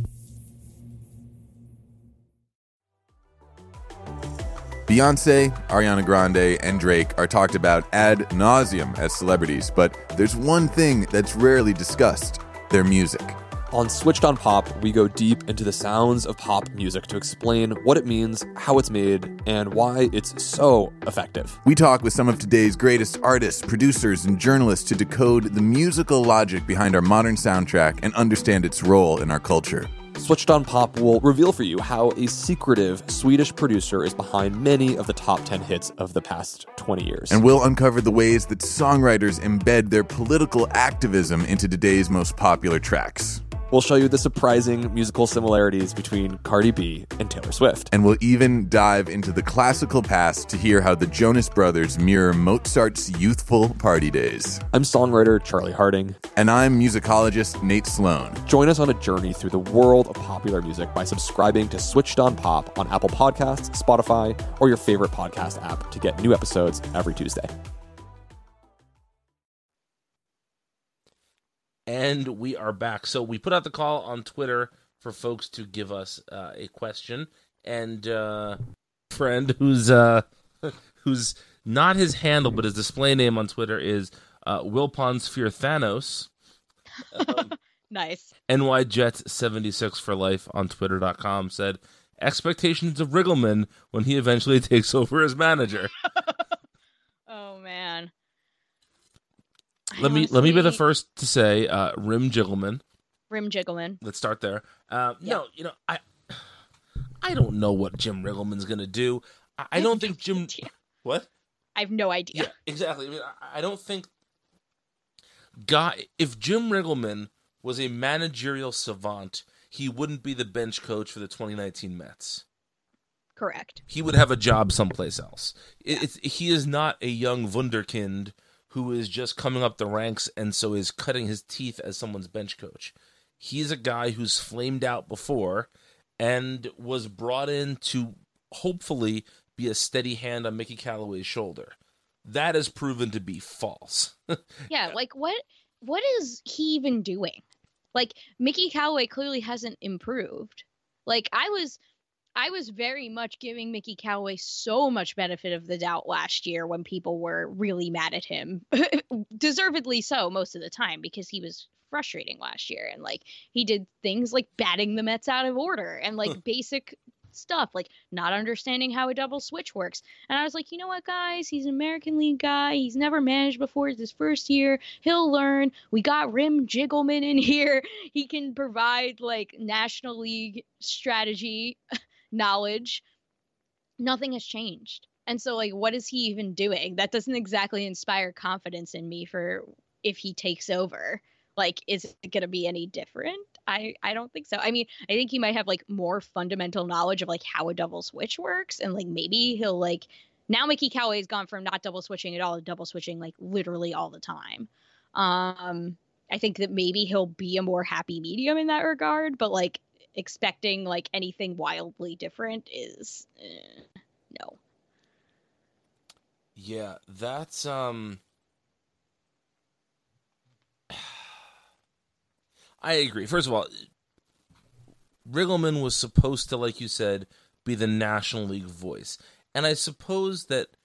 Beyonce, Ariana Grande, and Drake are talked about ad nauseum as celebrities, but there's one thing that's rarely discussed: their music. On Switched on Pop, we go deep into the sounds of pop music to explain what it means, how it's made, and why it's so effective. We talk with some of today's greatest artists, producers, and journalists to decode the musical logic behind our modern soundtrack and understand its role in our culture. Switched on Pop will reveal for you how a secretive Swedish producer is behind many of the top ten hits of the past twenty years. And we'll uncover the ways that songwriters embed their political activism into today's most popular tracks. We'll show you the surprising musical similarities between Cardi B and Taylor Swift. And we'll even dive into the classical past to hear how the Jonas Brothers mirror Mozart's youthful party days. I'm songwriter Charlie Harding. And I'm musicologist Nate Sloan. Join us on a journey through the world of popular music by subscribing to Switched on Pop on Apple Podcasts, Spotify, or your favorite podcast app to get new episodes every Tuesday. And we are back. So we put out the call on Twitter for folks to give us uh, a question. And uh, friend who's uh, who's not his handle, but his display name on Twitter is uh, Wilpons Fear Thanos. Um, nice. N Y Jet seventy-six for life on twitter dot com said, expectations of Riggleman when he eventually takes over as manager. Oh, man. Let me honestly, let me be the first to say, uh, Rim Jiggleman. Rim Jiggleman. Let's start there. Uh, Yeah. No, you know, I I don't know what Jim Riggleman's gonna do. I, I don't think Jim. idea. What? I have no idea. Yeah, exactly. I mean, I, I don't think. Guy, if Jim Riggleman was a managerial savant, he wouldn't be the bench coach for the twenty nineteen Mets. Correct. He would have a job someplace else. It, it's, he is not a young wunderkind who is just coming up the ranks and so is cutting his teeth as someone's bench coach. He's a guy who's flamed out before and was brought in to hopefully be a steady hand on Mickey Callaway's shoulder. That has proven to be false. Yeah, like what what is he even doing? Like Mickey Callaway clearly hasn't improved. Like I was I was very much giving Mickey Callaway so much benefit of the doubt last year when people were really mad at him. Deservedly so most of the time, because he was frustrating last year. And like he did things like batting the Mets out of order and like basic stuff, like not understanding how a double switch works. And I was like, you know what, guys? He's an American League guy. He's never managed before. It's his first year. He'll learn. We got Rim Jiggleman in here. He can provide like National League strategy knowledge. Nothing has changed. And so like what is he even doing? That doesn't exactly inspire confidence in me for if he takes over. Like, is it going to be any different? I, I don't think so. I mean, I think he might have like more fundamental knowledge of like how a double switch works. And like maybe he'll like, now Mickey Callaway's gone from not double switching at all to double switching like literally all the time. Um, I think that maybe he'll be a more happy medium in that regard, but like expecting like anything wildly different is eh, no. Yeah, that's um I agree. First of all, Riggleman was supposed to, like you said, be the National League voice. And I suppose that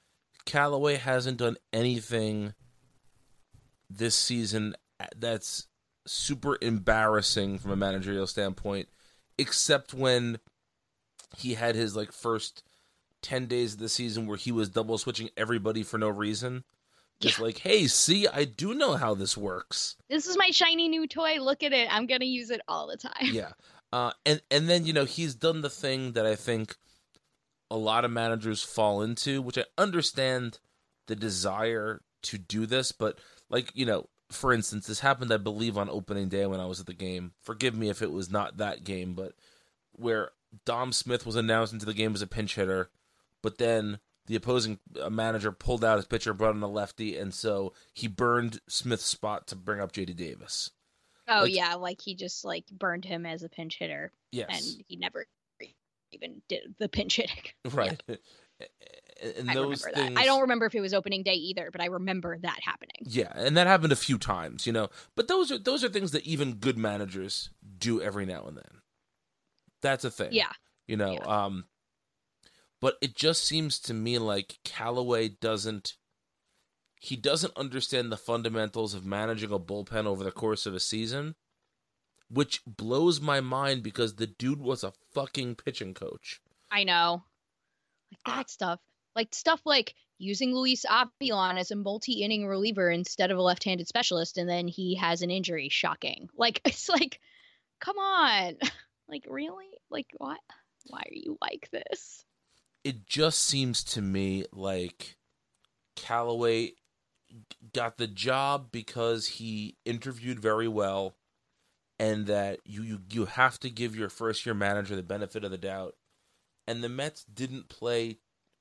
Callaway hasn't done anything this season that's super embarrassing from a managerial standpoint, except when he had his like first ten days of the season where he was double switching everybody for no reason. Just yeah. like, hey, see, I do know how this works. This is my shiny new toy. Look at it. I'm going to use it all the time. Yeah. Uh, and, and then, you know, he's done the thing that I think a lot of managers fall into, which I understand the desire to do this. But, like, you know, for instance, this happened, I believe, on opening day when I was at the game. Forgive me if it was not that game, but where Dom Smith was announced into the game as a pinch hitter, but then the opposing manager pulled out his pitcher, brought in a lefty, and so he burned Smith's spot to bring up J D Davis. Oh, like, yeah, like he just like burned him as a pinch hitter. Yes. And he never even did the pinch hitting. Right. Yeah. And I those remember things... that. I don't remember if it was opening day either, but I remember that happening. Yeah, and that happened a few times, you know. But those are those are things that even good managers do every now and then. That's a thing. Yeah. You know, yeah. um but it just seems to me like Callaway doesn't he doesn't understand the fundamentals of managing a bullpen over the course of a season, which blows my mind because the dude was a fucking pitching coach. I know. Like that ah. stuff. Like stuff like using Luis Avilan as a multi-inning reliever instead of a left-handed specialist, and then he has an injury. Shocking. Like, it's like, come on. Like, really? Like, what? Why are you like this? It just seems to me like Callaway got the job because he interviewed very well, and that you, you, you have to give your first-year manager the benefit of the doubt. And the Mets didn't play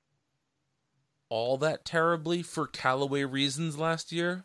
all that terribly for Callaway reasons last year.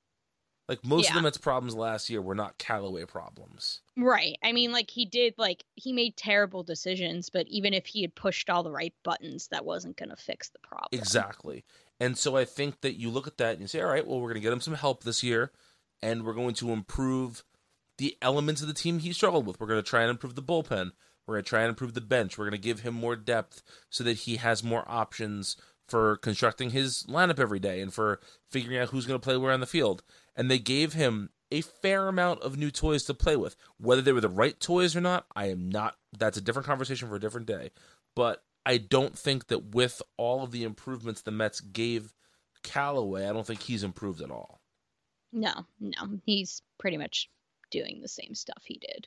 Like, most yeah. of the Mets' problems last year were not Callaway problems. Right. I mean, like, he did, like, he made terrible decisions, but even if he had pushed all the right buttons, that wasn't going to fix the problem. Exactly. And so I think that you look at that and you say, all right, well, we're going to get him some help this year, and we're going to improve the elements of the team he struggled with. We're going to try and improve the bullpen. We're going to try and improve the bench. We're going to give him more depth so that he has more options for constructing his lineup every day and for figuring out who's going to play where on the field. And they gave him a fair amount of new toys to play with. Whether they were the right toys or not, I am not. That's a different conversation for a different day. But I don't think that with all of the improvements the Mets gave Callaway, I don't think he's improved at all. No, no. He's pretty much doing the same stuff he did.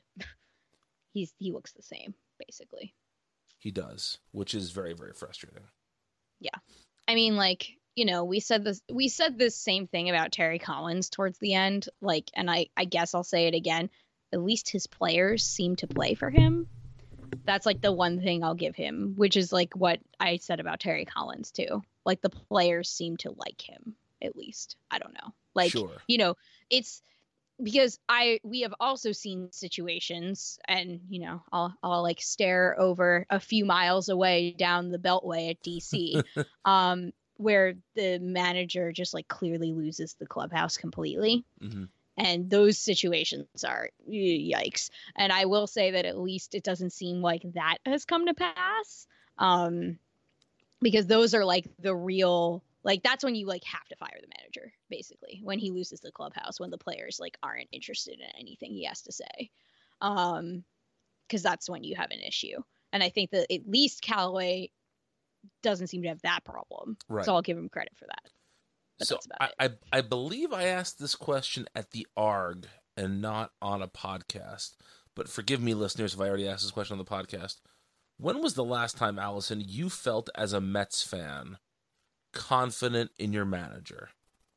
He's he looks the same, basically. He does, which is very, very frustrating. Yeah. I mean, like, you know, we said this we said this same thing about Terry Collins towards the end, like, and I, I guess I'll say it again. At least his players seem to play for him. That's like the one thing I'll give him, which is like what I said about Terry Collins too. Like the players seem to like him, at least. I don't know. Like, sure. You know, it's because I we have also seen situations, and you know, I'll I'll like stare over a few miles away down the Beltway at D C, um, where the manager just like clearly loses the clubhouse completely, mm-hmm. and those situations are yikes. And I will say that at least it doesn't seem like that has come to pass, um, because those are like the real. Like, that's when you, like, have to fire the manager, basically, when he loses the clubhouse, when the players, like, aren't interested in anything he has to say. Um, because that's when you have an issue. And I think that at least Callaway doesn't seem to have that problem. Right. So I'll give him credit for that. But so that's about I, it. I, I believe I asked this question at the A R G and not on a podcast. But forgive me, listeners, if I already asked this question on the podcast. When was the last time, Allison, you felt as a Mets fan confident in your manager?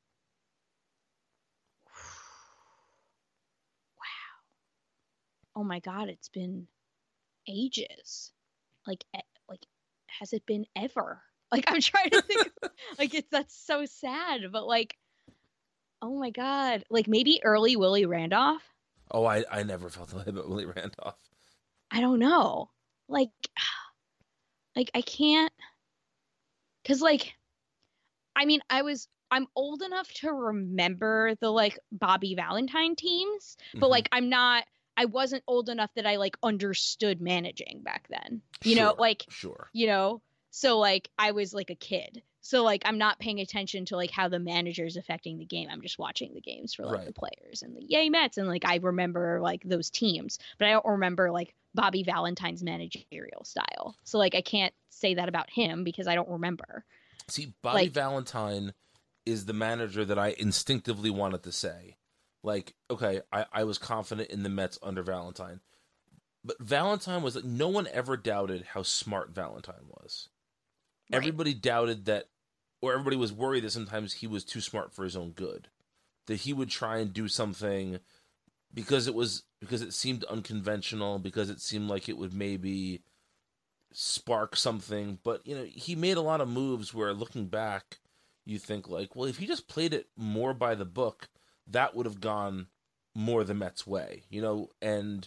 Wow. Oh my God, it's been ages. Like, like, has it been ever? Like, I'm trying to think. Like, it's that's so sad, but like, oh my God, like maybe early Willie Randolph. Oh, I, I never felt that about Willie Randolph. I don't know. Like, like I can't, cause like. I mean, I was, I'm old enough to remember the, like, Bobby Valentine teams, but, mm-hmm. like, I'm not, I wasn't old enough that I, like, understood managing back then. You sure, know, like, sure. You know, so, like, I was, like, a kid. So like I'm not paying attention to like how the manager is affecting the game. I'm just watching the games for like Right. the players and the yay Mets, and like I remember like those teams, but I don't remember like Bobby Valentine's managerial style. So like I can't say that about him because I don't remember. See, Bobby Like- Valentine is the manager that I instinctively wanted to say. Like, okay, I, I was confident in the Mets under Valentine. But Valentine was, no one ever doubted how smart Valentine was. Right. Everybody doubted that, or everybody was worried that sometimes he was too smart for his own good. That he would try and do something because it was, because it seemed unconventional, because it seemed like it would maybe spark something. But, you know, he made a lot of moves where, looking back, you think like, well, if he just played it more by the book, that would have gone more the Mets' way, you know. And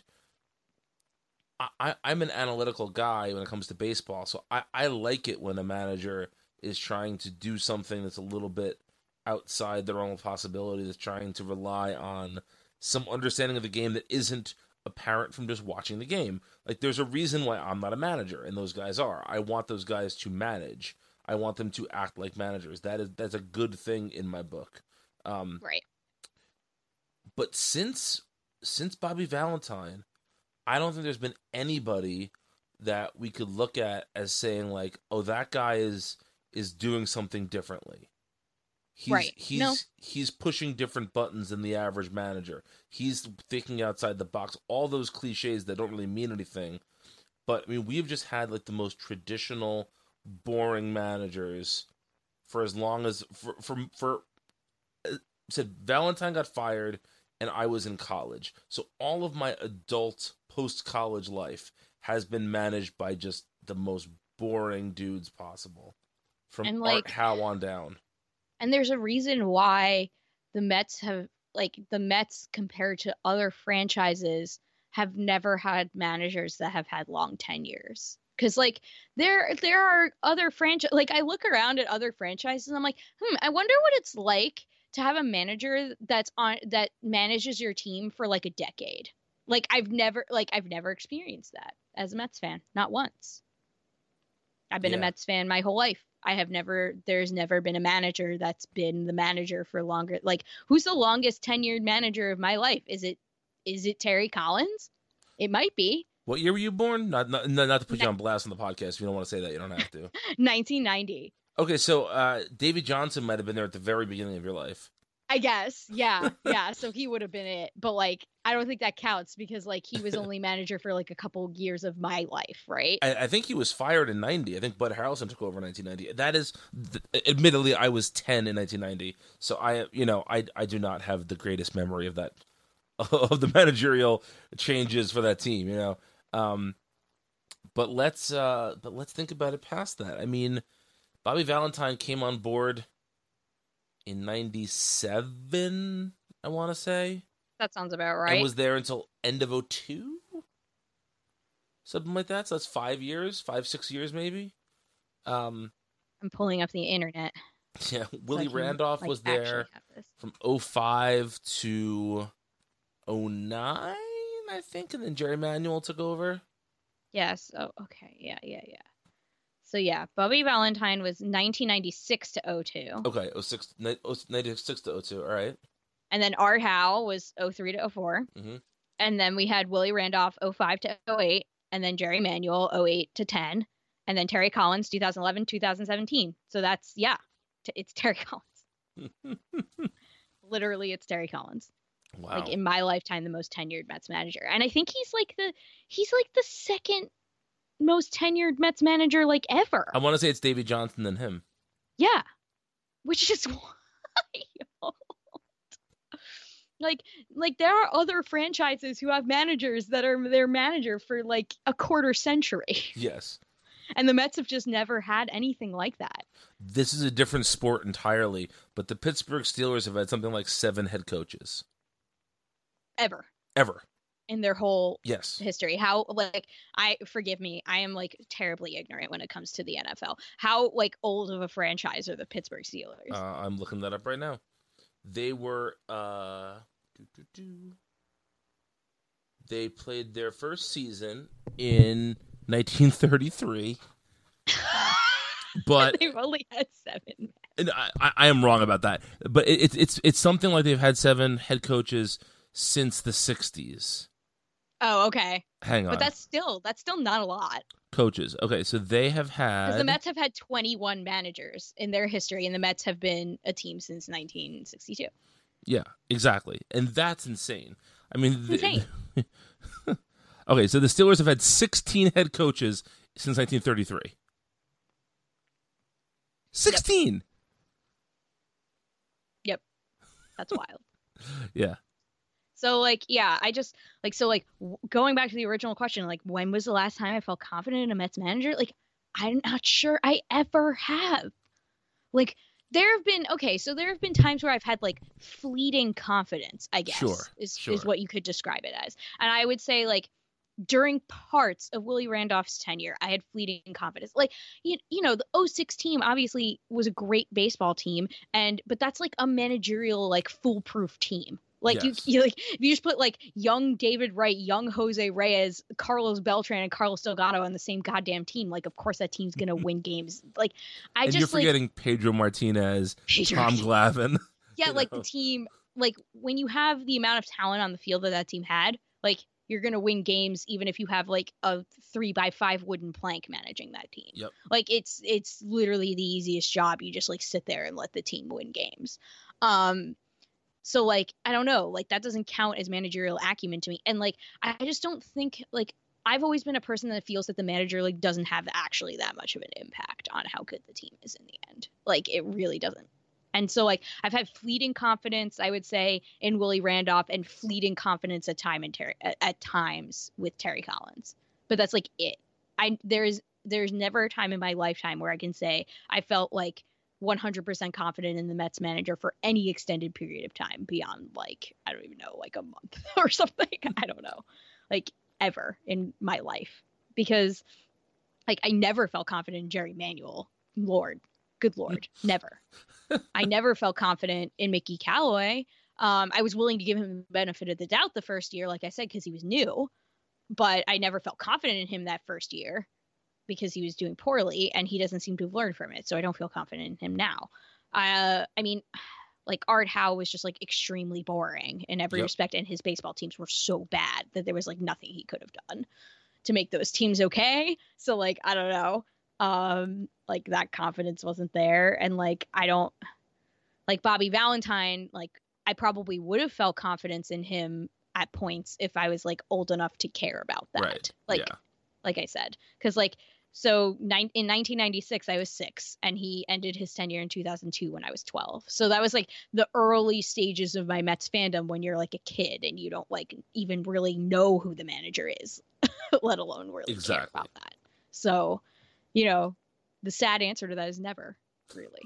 I, I'm an analytical guy when it comes to baseball, so I, I like it when a manager is trying to do something that's a little bit outside the realm of possibility, that's trying to rely on some understanding of the game that isn't apparent from just watching the game. Like, there's a reason why I'm not a manager, and those guys are. I want those guys to manage. I want them to act like managers. That is that's a good thing in my book. Um, Right. But since since Bobby Valentine, I don't think there's been anybody that we could look at as saying like, "Oh, that guy is is doing something differently." He's Right. he's No. he's pushing different buttons than the average manager. He's thinking outside the box. All those cliches that don't really mean anything. But I mean, we've just had like the most traditional, boring managers for as long as for for, for uh, said Valentine got fired and I was in college. So all of my adult post-college life has been managed by just the most boring dudes possible. From And, Art like- Howe on down. And there's a reason why the Mets have like the Mets compared to other franchises have never had managers that have had long tenures. Cause like there there are other franchise like I look around at other franchises and I'm like, hmm, I wonder what it's like to have a manager that's on that manages your team for like a decade. Like I've never like I've never experienced that as a Mets fan, not once. I've been Yeah. a Mets fan my whole life. I have never there's never been a manager that's been the manager for longer. Like who's the longest tenured manager of my life? Is it is it Terry Collins? It might be. What year were you born? Not not, not to put you on blast on the podcast. If you don't want to say that, you don't have to. nineteen ninety. Okay, so uh, Davey Johnson might have been there at the very beginning of your life. I guess. Yeah. Yeah. So he would have been it. But like, I don't think that counts because like he was only manager for like a couple years of my life, right? I, I think he was fired in ninety. I think Bud Harrelson took over in nineteen ninety. That is, th- admittedly, I was ten in nineteen ninety. So I, you know, I, I do not have the greatest memory of that, of the managerial changes for that team, you know. Um, but let's, uh, but let's think about it past that. I mean, Bobby Valentine came on board in ninety-seven, I want to say. That sounds about right. And was there until end of oh two? Something like that. So that's five years, five, six years maybe. Um, I'm pulling up the internet. yeah, so Willie I can, Randolph like, was actually there have this. from oh five to oh nine, I think, and then Jerry Manuel took over. Yes. Oh, okay. Yeah, yeah, yeah. So yeah, Bobby Valentine was nineteen ninety-six to oh two. Okay, oh six, ninety-six to oh two, all right. And then Art Howe was oh three to oh four. Mhm. And then we had Willie Randolph oh five to oh eight. And then Jerry Manuel oh eight to ten. And then Terry Collins two thousand eleven, two thousand seventeen. So that's, yeah, t- it's Terry Collins. Literally, it's Terry Collins. Wow. Like in my lifetime, the most tenured Mets manager. And I think he's like the, he's like the second most tenured Mets manager like ever. I want to say it's Davey Johnson than him. Yeah. Which is wild. Like, like there are other franchises who have managers that are their manager for like a quarter century. Yes. And the Mets have just never had anything like that. This is a different sport entirely, but the Pittsburgh Steelers have had something like seven head coaches. Ever. Ever. In their whole Yes. history. How, like, I, forgive me, I am like terribly ignorant when it comes to the N F L. How, like, old of a franchise are the Pittsburgh Steelers? Uh, I'm looking that up right now. They were, uh, doo, doo, doo. They played their first season in nineteen thirty-three. but they've only had seven. And I, I am wrong about that, but it, it's it's it's something like they've had seven head coaches since the sixties. Oh, okay. Hang on, but that's still that's still not a lot. Coaches. Okay, so they have had. Because the Mets have had twenty-one managers in their history, and the Mets have been a team since nineteen sixty-two. Yeah, exactly, and that's insane. I mean, insane. The, okay, so the Steelers have had sixteen head coaches since nineteen thirty-three. sixteen. Yep. Yep. That's wild. Yeah. So, like, yeah, I just, like, so, like, w- going back to the original question, like, when was the last time I felt confident in a Mets manager? Like, I'm not sure I ever have. Like, there have been, okay, so there have been times where I've had, like, fleeting confidence, I guess, sure, is, sure. is what you could describe it as. And I would say, like, during parts of Willie Randolph's tenure, I had fleeting confidence. Like, you, you know, the oh six team obviously was a great baseball team, and but that's like a managerial, like, foolproof team. Like, yes. you, you like if you just put like young David Wright, young Jose Reyes, Carlos Beltran, and Carlos Delgado on the same goddamn team, like, of course that team's gonna win games. Like, I and just you're forgetting like, Pedro Martinez, Pedro Tom Martinez. Glavine. Yeah, you like know? the team, like when you have the amount of talent on the field that that team had, like, you're gonna win games even if you have like a three by five wooden plank managing that team. Yep. Like, it's it's literally the easiest job. You just like sit there and let the team win games. Um. So, like, I don't know, like, that doesn't count as managerial acumen to me. And, like, I just don't think, like, I've always been a person that feels that the manager, like, doesn't have actually that much of an impact on how good the team is in the end. Like, it really doesn't. And so, like, I've had fleeting confidence, I would say, in Willie Randolph, and fleeting confidence at time and Terry, at, at times with Terry Collins. But that's, like, it. I there's there's never a time in my lifetime where I can say I felt, like, one hundred percent confident in the Mets manager for any extended period of time beyond, like, I don't even know, like a month or something. I don't know, like, ever in my life, because, like, I never felt confident in Jerry Manuel. Lord, good Lord, never. I never felt confident in Mickey Callaway. Um, I was willing to give him the benefit of the doubt the first year, like I said, because he was new, but I never felt confident in him that first year, because he was doing poorly, and he doesn't seem to have learned from it. So I don't feel confident in him now. Uh, I mean, like, Art Howe was just, like, extremely boring in every Yep. respect, and his baseball teams were so bad that there was, like, nothing he could have done to make those teams okay. So, like, I don't know. Um, like, that confidence wasn't there. And, like, I don't, like, Bobby Valentine, like, I probably would have felt confidence in him at points if I was, like, old enough to care about that. Right. Like, Yeah. like I said, because, like, so nine, in nineteen ninety-six, I was six, and he ended his tenure in two thousand two when I was twelve. So that was, like, the early stages of my Mets fandom, when you're, like, a kid and you don't, like, even really know who the manager is, let alone really Exactly. care about that. So, you know, the sad answer to that is never, really.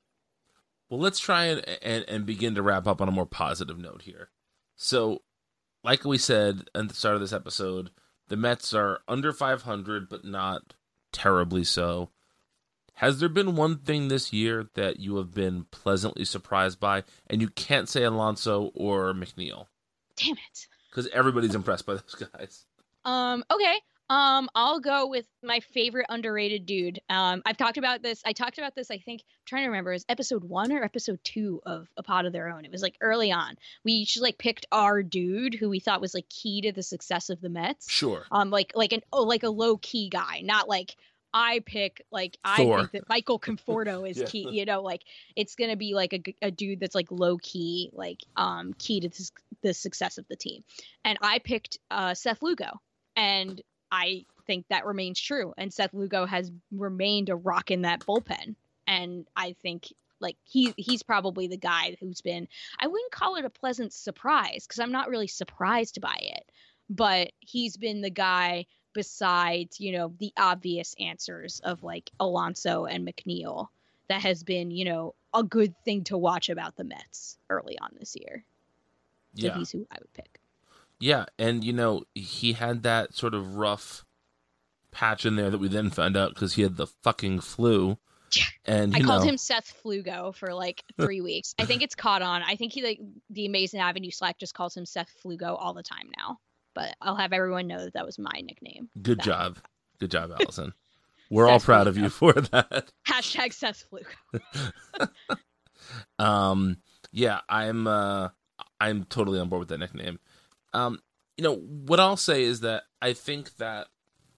Well, let's try and, and and begin to wrap up on a more positive note here. So, like we said at the start of this episode, the Mets are under five hundred, but not terribly so. Has there been one thing this year that you have been pleasantly surprised by? And you can't say Alonso or McNeil, Damn it. because everybody's impressed by those guys. Um, okay. Um, I'll go with my favorite underrated dude. Um, I've talked about this. I talked about this, I think, I'm trying to remember, it was episode one or episode two of A Pod of Their Own. It was, like, early on. We each, like, picked our dude who we thought was, like, key to the success of the Mets. Sure. Um, like, like an, oh, like a low key guy, not like I pick, like, I Thor. think that Michael Conforto is Yeah. key, you know, like, it's going to be like a, g- a dude that's, like, low key, like, um, key to this, the success of the team. And I picked, uh, Seth Lugo, and I think that remains true. And Seth Lugo has remained a rock in that bullpen. And I think, like, he he's probably the guy who's been, I wouldn't call it a pleasant surprise, because I'm not really surprised by it, but he's been the guy besides, you know, the obvious answers of, like, Alonso and McNeil that has been, you know, a good thing to watch about the Mets early on this year. So Yeah. he's who I would pick. Yeah, and, you know, he had that sort of rough patch in there that we then found out because he had the fucking flu. Yeah. And I you called know, him Seth Flugo for like three weeks. I think it's caught on. I think he, like, the Amazing Avenue Slack just calls him Seth Flugo all the time now. But I'll have everyone know that that was my nickname. Good That- job. Good job, Allison. We're all Seth proud of Fluco. you for that. Hashtag Seth Fluco. um, yeah, I'm uh, I'm totally on board with that nickname. Um, you know, what I'll say is that I think that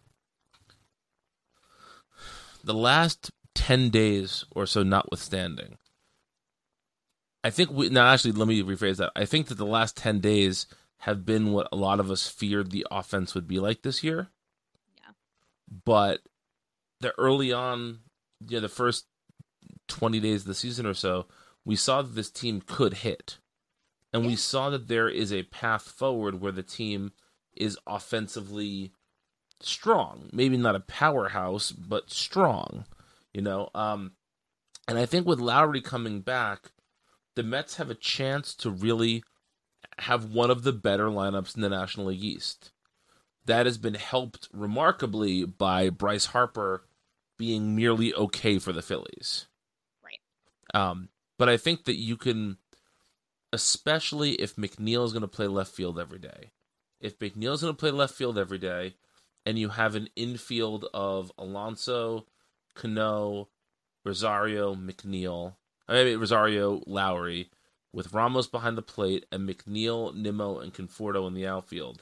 the last ten days or so notwithstanding, I think we, now actually, let me rephrase that. I think that the last ten days have been what a lot of us feared the offense would be like this year. Yeah. But the early on, you know, the first twenty days of the season or so, we saw that this team could hit. And we saw that there is a path forward where the team is offensively strong. Maybe not a powerhouse, but strong. You know, um, and I think with Lowry coming back, the Mets have a chance to really have one of the better lineups in the National League East. That has been helped remarkably by Bryce Harper being merely okay for the Phillies. Right. Um, but I think that you can, especially if McNeil is going to play left field every day, if McNeil is going to play left field every day, and you have an infield of Alonso, Cano, Rosario, McNeil, I mean Rosario, Lowry, with Ramos behind the plate, and McNeil, Nimmo, and Conforto in the outfield.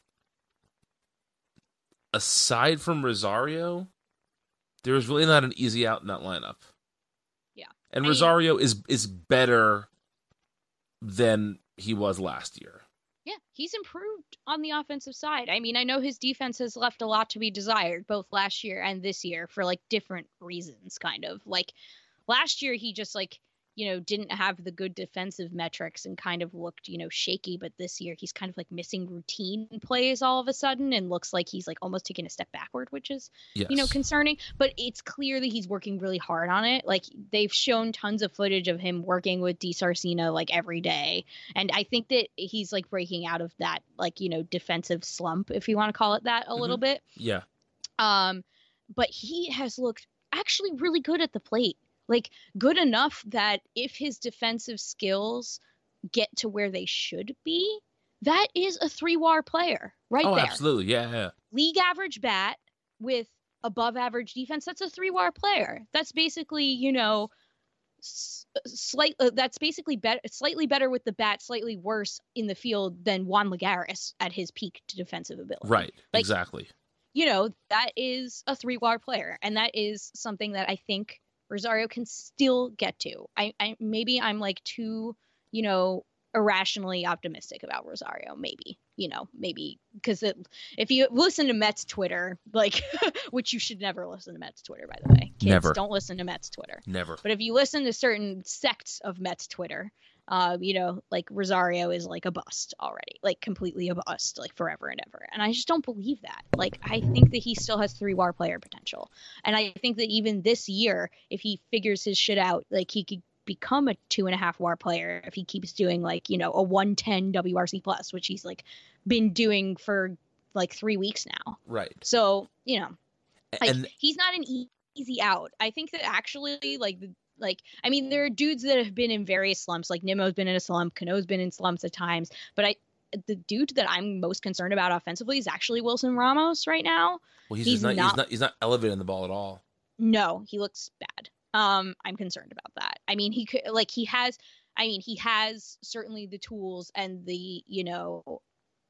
Aside from Rosario, there's really not an easy out in that lineup. Yeah. And I Rosario mean, is is better than he was last year. Yeah, he's improved on the offensive side. I mean, I know his defense has left a lot to be desired, both last year and this year, for like different reasons, kind of. Like last year, he just like, you know, didn't have the good defensive metrics and kind of looked, you know, shaky. But this year he's kind of like missing routine plays all of a sudden and looks like he's like almost taking a step backward, which is, Yes. you know, concerning. But it's clear that he's working really hard on it. Like they've shown tons of footage of him working with Di Sarcina like every day. And I think that he's like breaking out of that, like, you know, defensive slump, if you want to call it that, a Mm-hmm. little bit. Yeah. Um, but he has looked actually really good at the plate. Like good enough that if his defensive skills get to where they should be, that is a three-war player right oh, there. absolutely. Yeah, yeah. League average bat with above average defense. That's a three-war player. That's basically, you know, s- slight. Uh, that's basically better, slightly better with the bat, slightly worse in the field than Juan Lagares at his peak defensive ability. Right. Like, Exactly. You know, that is a three-war player, and that is something that I think Rosario can still get to. I, I maybe I'm like too, you know, irrationally optimistic about Rosario. Maybe, you know, maybe because if you listen to Mets Twitter, like, which you should never listen to Mets Twitter, by the way, kids, Never. don't listen to Mets Twitter. Never. But if you listen to certain sects of Mets Twitter, uh, you know, like Rosario is like a bust already, like completely a bust, like forever and ever. And I just don't believe that. Like, I think that he still has three-war player potential. And I think that even this year, if he figures his shit out, like he could become a two and a half war player if he keeps doing like, you know, a one ten W R C plus, which he's like been doing for like three weeks now. Right. So, you know, like And he's not an e- easy out. I think that actually like the Like, I mean, there are dudes that have been in various slumps. Like Nimmo's been in a slump, Cano's been in slumps at times. But I, the dude that I'm most concerned about offensively is actually Wilson Ramos right now. well, he's, he's just not, not- he's not he's not elevating the ball at all. No, he looks bad. Um, I'm concerned about that. I mean, he could like he has. I mean, he has certainly the tools and the, you know,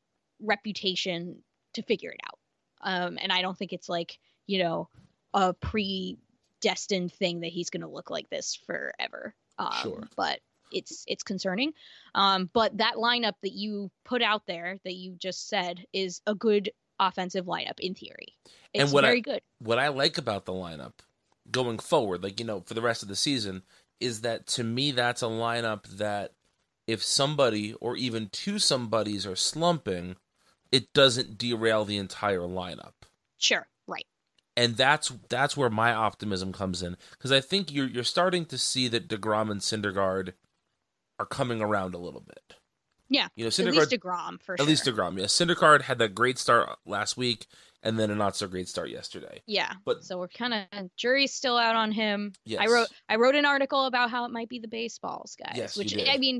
reputation to figure it out. Um, and I don't think it's like, you know, a predestined thing that he's going to look like this forever. Um, Sure. But it's it's concerning. Um, but that lineup that you put out there that you just said is a good offensive lineup in theory. It's And what very I, good. What I like about the lineup going forward, like, you know, for the rest of the season, is that to me that's a lineup that if somebody or even two somebodies are slumping, it doesn't derail the entire lineup. Sure. Right. And that's that's where my optimism comes in, because I think you're you're starting to see that DeGrom and Syndergaard are coming around a little bit. Yeah. You know, At Syndergaard, least DeGrom, for at sure. least DeGrom. Yeah, Syndergaard had that great start last week, and then a not so great start yesterday. Yeah. But- so we're kind of jury's still out on him. Yes. I wrote I wrote an article about how it might be the baseballs guys, Yes, you which did. I mean,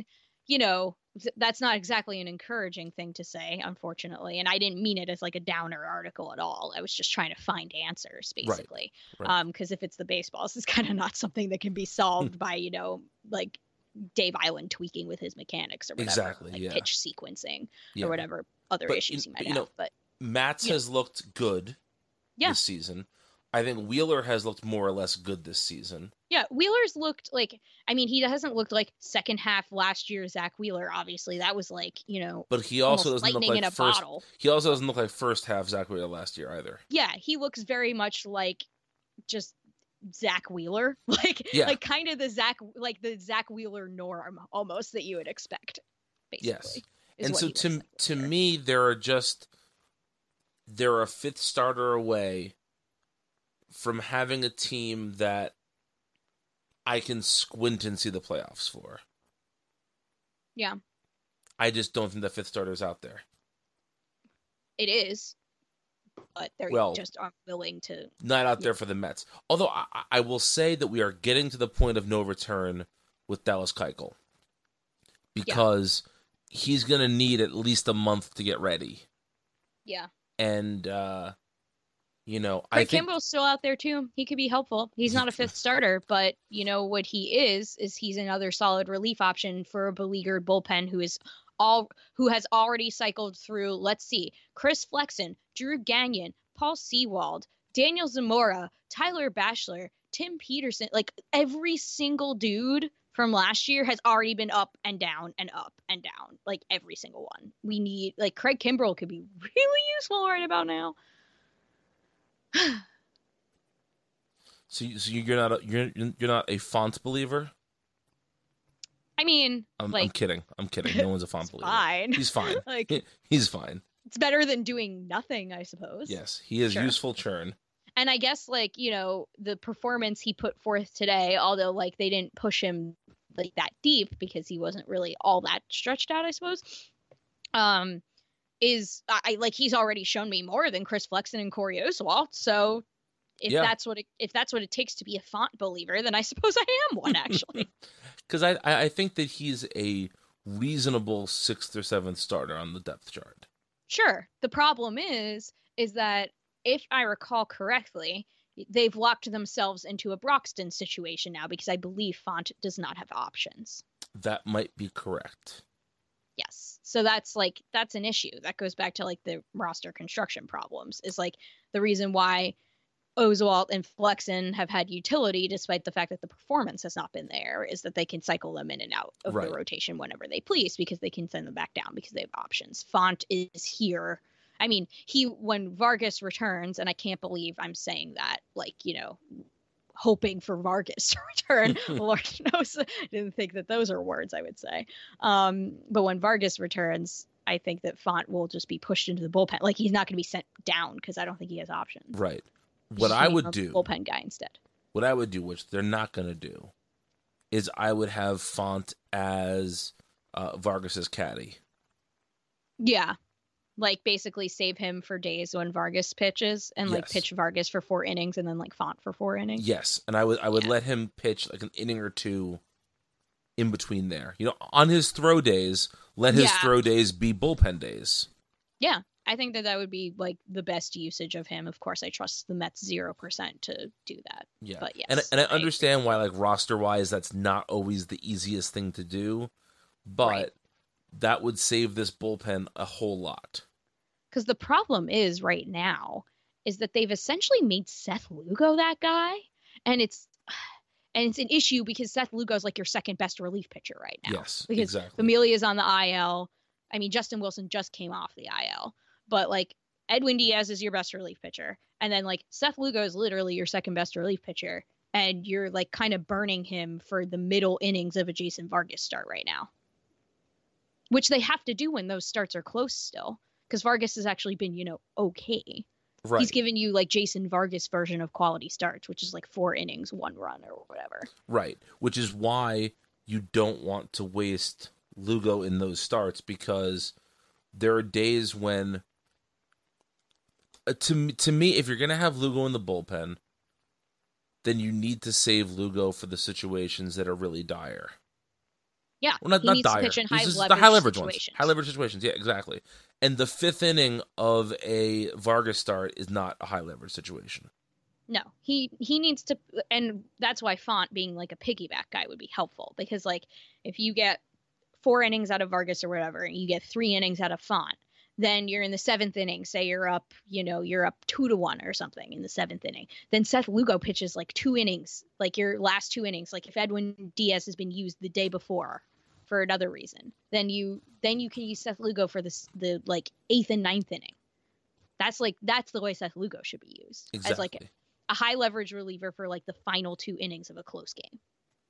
you know, that's not exactly an encouraging thing to say, unfortunately. And I didn't mean it as like a downer article at all. I was just trying to find answers, basically. Right. Um, because if it's the baseballs, it's kind of not something that can be solved by, you know, like Dave Island tweaking with his mechanics or whatever, Exactly, like yeah. pitch sequencing Yeah. or whatever other But, issues you- you might you have. know, But Matz Yeah. has looked good Yeah. this season. I think Wheeler has looked more or less good this season. yeah, Wheeler's looked like, I mean, he hasn't looked like second half last year Zach Wheeler. Obviously, that was like, you know, But he also almost doesn't look lightning like in a first. bottle. He also doesn't look like first half Zach Wheeler last year either. Yeah, he looks very much like just Zach Wheeler, like Yeah. like kind of the Zach like the Zach Wheeler norm almost that you would expect, basically. Yes. is And what so he to looks like this to year. me, there are just they're a fifth starter away from having a team that I can squint and see the playoffs for. Yeah, I just don't think the fifth starter is out there. it is, but they're Well, just aren't willing to. Not out there for the Mets. Although I, I will say that we are getting to the point of no return with Dallas Keuchel because he's going to need at least a month to get ready. Yeah, And, uh, you know, I Craig think Kimbrell's still out there too. He could be helpful. He's not a fifth starter, but you know what he is is he's another solid relief option for a beleaguered bullpen who is all who has already cycled through. Let's see, Chris Flexen, Drew Gagnon, Paul Sewald, Daniel Zamora, Tyler Bachelor, Tim Peterson. Like every single dude from last year has already been up and down and up and down. Like every single one. We need like Craig Kimbrell could be really useful right about now. so. You, so you're not a, you're you're not a Font believer. I mean, I'm, like I'm kidding. I'm kidding. No one's a Font it's believer. fine. He's fine. Like He- he's fine. it's better than doing nothing, I suppose. Yes, he is Sure. useful churn. And I guess like, you know, the performance he put forth today, although like they didn't push him like that deep because he wasn't really all that stretched out, I suppose. Um is I I- like he's already shown me more than Chris Flexen and Corey Oswalt. So if Yeah. that's what it, if that's what it takes to be a Font believer, then I suppose I am one actually. Because I, I I think that he's a reasonable sixth or seventh starter on the depth chart. Sure. The problem is, is that if I recall correctly, they've locked themselves into a Broxton situation now because I believe Font does not have options. That might be correct. Yes. So that's like, that's an issue. That goes back to like the roster construction problems is like the reason why Oswalt and Flexen have had utility despite the fact that the performance has not been there is that they can cycle them in and out of Right. the rotation whenever they please because they can send them back down because they have options. Font is here. I mean, he when Vargas returns, and I can't believe I'm saying that, like, you know, hoping for Vargas to return. Lord knows, I didn't think that those are words I would say. Um, but when Vargas returns, I think that Font will just be pushed into the bullpen. Like he's not going to be sent down because I don't think he has options. Right. He's What just I gonna be would a do, bullpen guy instead. what I would do, which they're not going to do, is I would have Font as uh, Vargas's caddy. Yeah. Like basically save him for days when Vargas pitches and like Yes. pitch Vargas for four innings and then like Font for four innings. Yes, and I would I would Yeah. let him pitch like an inning or two in between there. You know, on his throw days, let his Yeah. throw days be bullpen days. Yeah. I think that that would be like the best usage of him. Of course, I trust the Mets zero percent to do that. Yeah, But yes, and and I I understand why, like roster wise, that's not always the easiest thing to do, but Right. that would save this bullpen a whole lot. Because the problem is right now is that they've essentially made Seth Lugo that guy, and it's and it's an issue because Seth Lugo is like your second best relief pitcher right now. Yes, because exactly. Familia's on the I L. I mean, Justin Wilson just came off the I L, but like Edwin Diaz is your best relief pitcher, and then like Seth Lugo is literally your second best relief pitcher, and you're like kind of burning him for the middle innings of a Jason Vargas start right now, which they have to do when those starts are close still. Because Vargas has actually been, you know, okay. Right, He's given you like Jason Vargas version of quality starts, which is like four innings, one run or whatever. right. Which is why you don't want to waste Lugo in those starts, because there are days when, uh, to to me, if you're gonna have Lugo in the bullpen, then you need to save Lugo for the situations that are really dire. Yeah, Well, not, he not needs dire. to pitch in high This is leverage the high leverage situations. ones. High leverage situations. Yeah, exactly. And the fifth inning of a Vargas start is not a high leverage situation. No, he he needs to, and that's why Font being like a piggyback guy would be helpful, because like if you get four innings out of Vargas or whatever, and you get three innings out of Font, then you're in the seventh inning. Say you're up, you know, you're up two to one or something in the seventh inning. Then Seth Lugo pitches like two innings, like your last two innings. Like if Edwin Diaz has been used the day before for another reason, then you then you can use Seth Lugo for this the like eighth and ninth inning. That's like that's the way Seth Lugo should be used, Exactly. as like a, a high leverage reliever for like the final two innings of a close game.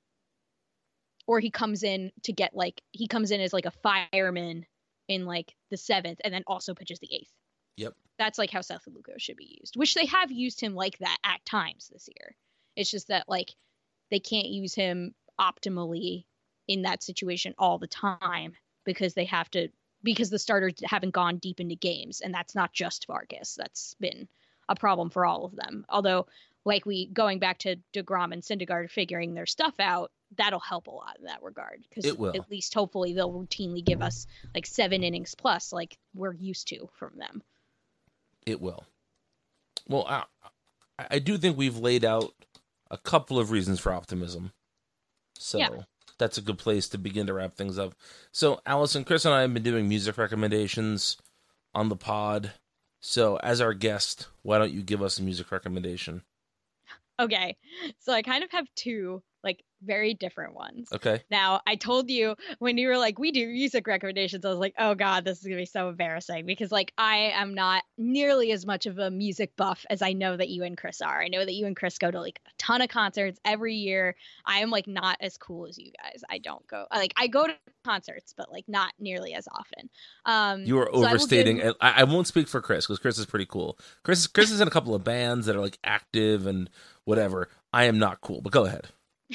Or he comes in to get like he comes in as like a fireman in like the seventh and then also pitches the eighth. Yep. That's like how Seth Lugo should be used, which they have used him like that at times this year. It's just that like they can't use him optimally in that situation all the time because they have to because the starters haven't gone deep into games, and that's not just Vargas. That's been a problem for all of them. Although, like we going back to DeGrom and Syndergaard figuring their stuff out, that'll help a lot in that regard, because It will. at least hopefully they'll routinely give us like seven innings plus, like we're used to from them. It will. Well, I, I do think we've laid out a couple of reasons for optimism. So Yeah. that's a good place to begin to wrap things up. So, Allison, Chris and I have been doing music recommendations on the pod. So, as our guest, why don't you give us a music recommendation? Okay, so I kind of have two like very different ones. Okay. Now, I told you when you were like, we do music recommendations, I was like, oh God, this is going to be so embarrassing, because like I am not nearly as much of a music buff as I know that you and Chris are. I know that you and Chris go to like a ton of concerts every year. I am like not as cool as you guys. I don't go, like I go to concerts, but like not nearly as often. Um, You are so I will overstating. give- and I, I won't speak for Chris, because Chris is pretty cool. Chris, Chris is in a couple of bands that are like active and whatever. I am not cool, but go ahead.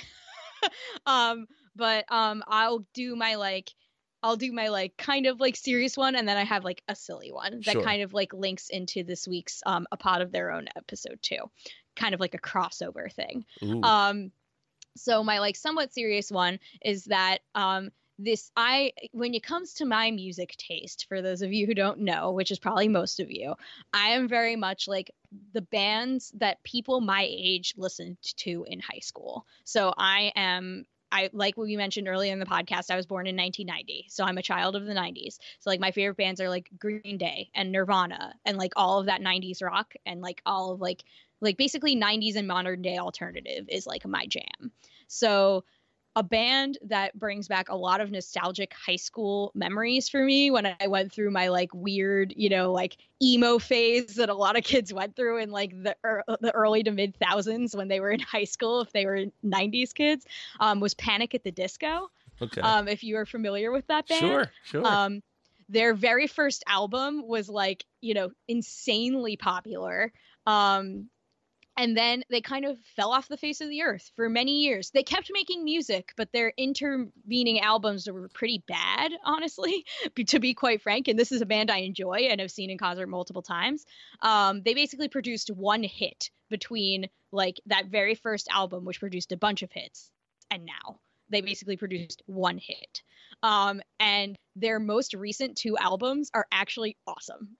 um but um I'll do my like I'll do my like kind of like serious one, and then I have like a silly one that Sure. kind of like links into this week's um A Pod of Their Own episode too, kind of like a crossover thing. Ooh. Um so my like somewhat serious one is that um this I when it comes to my music taste, for those of you who don't know, which is probably most of you, I am very much like the bands that people my age listened to in high school. So I am I like what we mentioned earlier in the podcast, I was born in nineteen ninety. So I'm a child of the nineties. So like my favorite bands are like Green Day and Nirvana and like all of that nineties rock, and like all of like like basically nineties and modern day alternative is like my jam. So a band that brings back a lot of nostalgic high school memories for me when I went through my like weird, you know, like emo phase that a lot of kids went through in like the er- the early to mid thousands when they were in high school, if they were nineties kids, um, was Panic at the Disco. Okay. Um, if you are familiar with that band. Sure, sure. Um, their very first album was like, you know, insanely popular. Um, And then they kind of fell off the face of the earth for many years. They kept making music, but their intervening albums were pretty bad, honestly, to be quite frank. And this is a band I enjoy and have seen in concert multiple times. Um, they basically produced one hit between like that very first album, which produced a bunch of hits, and now they basically produced one hit. Um, and their most recent two albums are actually awesome.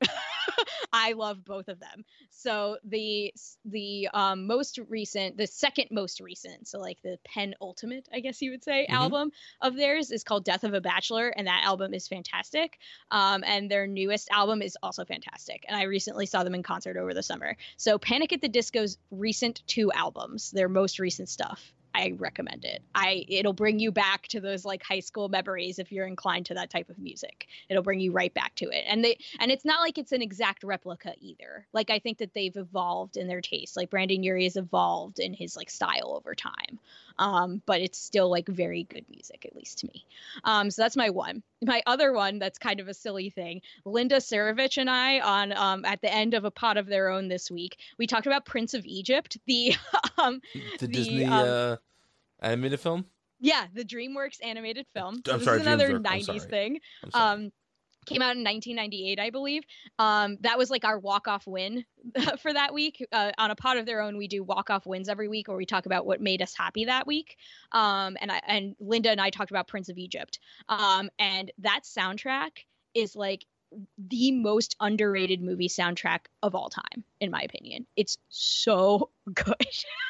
I love both of them. So the the um, most recent, the second most recent, so like the penultimate, I guess you would say, Mhm. album of theirs is called Death of a Bachelor, and that album is fantastic. Um, and their newest album is also fantastic. And I recently saw them in concert over the summer. So Panic at the Disco's recent two albums, their most recent stuff, I recommend it. I it'll bring you back to those like high school memories if you're inclined to that type of music. It'll bring you right back to it. And they and it's not like it's an exact replica either. Like I think that they've evolved in their taste. Like Brandon Urie has evolved in his like style over time. Um, but it's still like very good music, at least to me. Um, so that's my one. My other one that's kind of a silly thing. Linda Surovich and I on um at the end of A Pod of Their Own this week, we talked about Prince of Egypt, the um the, the, Disney um, uh, animated film? yeah, the DreamWorks animated film. So I'm this sorry, is another DreamWorks. I'm nineties sorry. thing. I'm sorry. Um, Came out in nineteen ninety-eight, I believe. Um, that was like our walk-off win for that week. Uh, on A Pod of Their Own, we do walk-off wins every week, where we talk about what made us happy that week. Um, and I and Linda and I talked about Prince of Egypt. Um, and that soundtrack is like the most underrated movie soundtrack of all time, in my opinion. It's so good.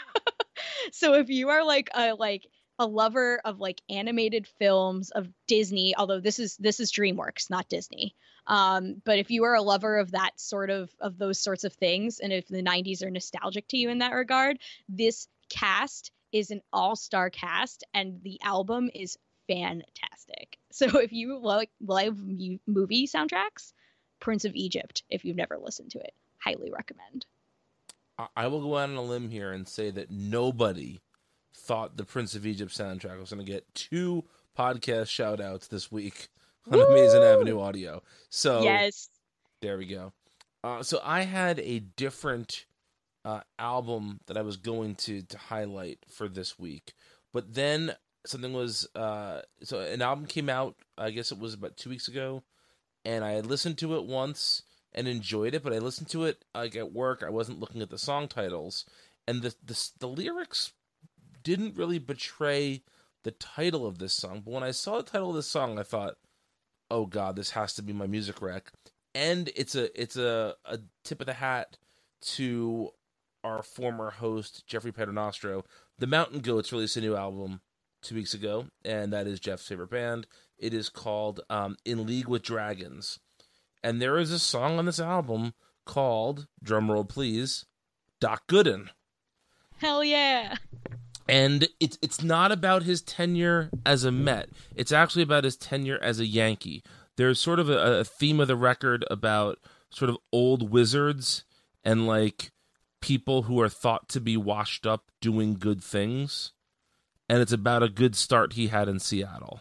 So if you are like a like a lover of like animated films of Disney, although this is this is DreamWorks, not Disney. Um, but if you are a lover of that sort of of those sorts of things, and if the nineties are nostalgic to you in that regard, this cast is an all-star cast, and the album is fantastic. So if you like love mu- movie soundtracks, Prince of Egypt, if you've never listened to it, highly recommend. I will go out on a limb here and say that nobody thought the Prince of Egypt soundtrack was going to get two podcast shout outs this week on Woo! Amazing Avenue Audio. So yes, there we go. Uh, so I had a different uh, album that I was going to to highlight for this week, but then something was uh, so an album came out. I guess it was about two weeks ago, and I had listened to it once and enjoyed it. But I listened to it like at work. I wasn't looking at the song titles, and the the, the lyrics didn't really betray the title of this song. But when I saw the title of this song, I thought, oh God, this has to be my music rec. And it's a it's a, a tip of the hat to our former host, Jeffrey Paternostro. The Mountain Goats released a new album two weeks ago, and that is Jeff's favorite band. It is called um, In League with Dragons. And there is a song on this album called, drumroll please, Doc Gooden. Hell yeah. And it's it's not about his tenure as a Met. It's actually about his tenure as a Yankee. There's sort of a, a theme of the record about sort of old wizards and like people who are thought to be washed up doing good things. And it's about a good start he had in Seattle.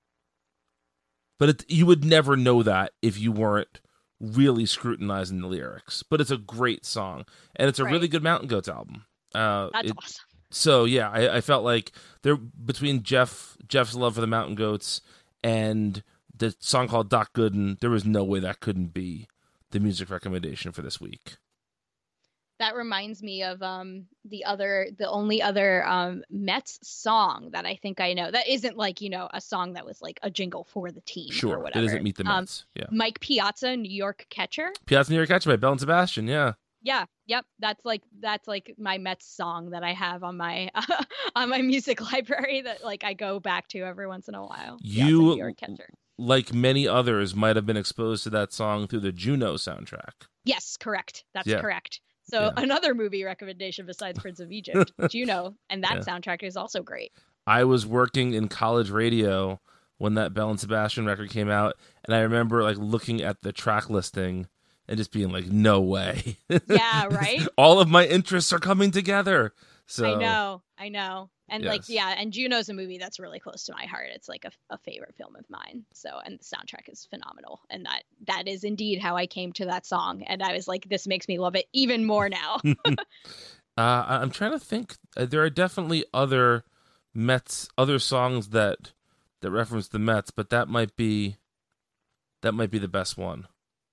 But it, you would never know that if you weren't really scrutinizing the lyrics. But it's a great song. And it's a right. really good Mountain Goats album. Uh, That's it, awesome. So yeah, I, I felt like there between Jeff Jeff's love for the Mountain Goats and the song called Doc Gooden, there was no way that couldn't be the music recommendation for this week. That reminds me of um the other the only other um Mets song that I think I know that isn't like, you know, a song that was like a jingle for the team sure, or whatever. It doesn't meet the Mets. Um, yeah. Mike Piazza, New York Catcher. Piazza, New York Catcher by Belle and Sebastian. Yeah. Yeah, yep. That's like that's like my Mets song that I have on my uh, on my music library that like I go back to every once in a while. You, New York Catcher. Like many others, might have been exposed to that song through the Juno soundtrack. Yes, correct. That's yeah. correct. So yeah. another movie recommendation besides Prince of Egypt, Juno, and that yeah. soundtrack is also great. I was working in college radio when that Belle and Sebastian record came out, and I remember like looking at the track listing and just being like, no way. Yeah, right? All of my interests are coming together. So I know, I know. And yes. like, yeah, and Juno's a movie that's really close to my heart. It's like a, a favorite film of mine. So, and the soundtrack is phenomenal. And that that is indeed how I came to that song. And I was like, this makes me love it even more now. uh, I'm trying to think. Uh, there are definitely other Mets, other songs that that reference the Mets, but that might be that might be the best one.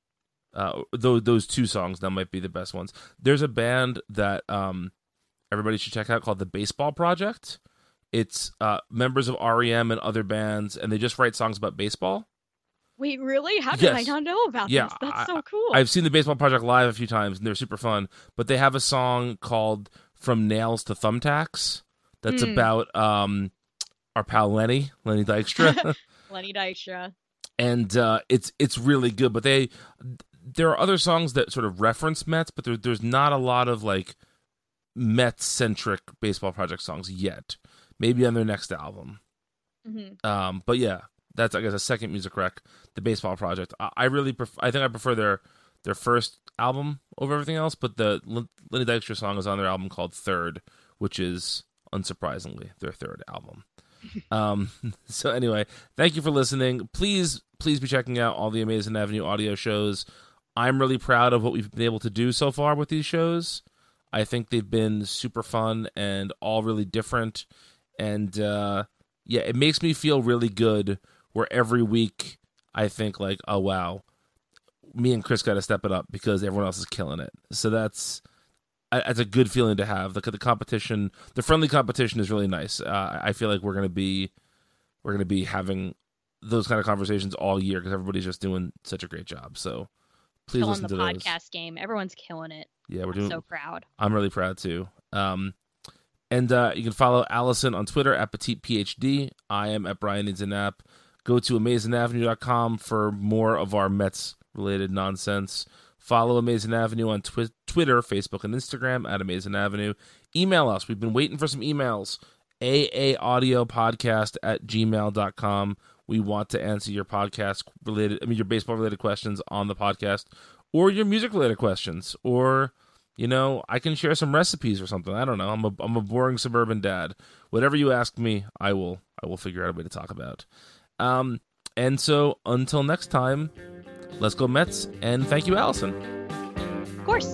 Uh, those those two songs that might be the best ones. There's a band that um, everybody should check out called The Baseball Project. It's uh, members of R E M and other bands, and they just write songs about baseball. Wait, really? How did yes. I not know about yeah, this? That's I, so cool. I've seen The Baseball Project live a few times, and they're super fun. But they have a song called From Nails to Thumbtacks that's mm. about um, our pal Lenny, Lenny Dykstra. Lenny Dykstra. And uh, it's it's really good, but they... There are other songs that sort of reference Mets, but there, there's not a lot of like Mets-centric Baseball Project songs yet. Maybe on their next album. Mm-hmm. Um, but yeah, that's I guess a second music rec, The Baseball Project. I, I really, pref- I think I prefer their their first album over everything else. But the L- Lenny Dykstra song is on their album called Third, which is unsurprisingly their third album. um, so anyway, thank you for listening. Please, please be checking out all the Amazing Avenue audio shows. I'm really proud of what we've been able to do so far with these shows. I think they've been super fun and all really different. And uh, yeah, it makes me feel really good where every week I think like, oh wow, me and Chris got to step it up because everyone else is killing it. So that's that's a good feeling to have. Look at the competition, the friendly competition is really nice. Uh, I feel like we're gonna be we're gonna be having those kind of conversations all year because everybody's just doing such a great job. So please killing listen the to podcast those. game. Everyone's killing it. Yeah, we're I'm doing. so proud. I'm really proud too. Um, and uh, you can follow Allison on Twitter at Petite PhD. I am at Brian Needs a Nap. Go to amazing avenue dot com for more of our Mets related nonsense. Follow Amazing Avenue on twi- Twitter, Facebook, and Instagram at Amazing Avenue. Email us. We've been waiting for some emails. A A audio podcast at gmail dot com. We want to answer your podcast related, I mean, your baseball related questions on the podcast, or your music related questions, or, you know, I can share some recipes or something. I don't know. I'm a, I'm a boring suburban dad. Whatever you ask me, I will, I will figure out a way to talk about. Um, and so until next time, let's go Mets. And thank you, Allison. Of course.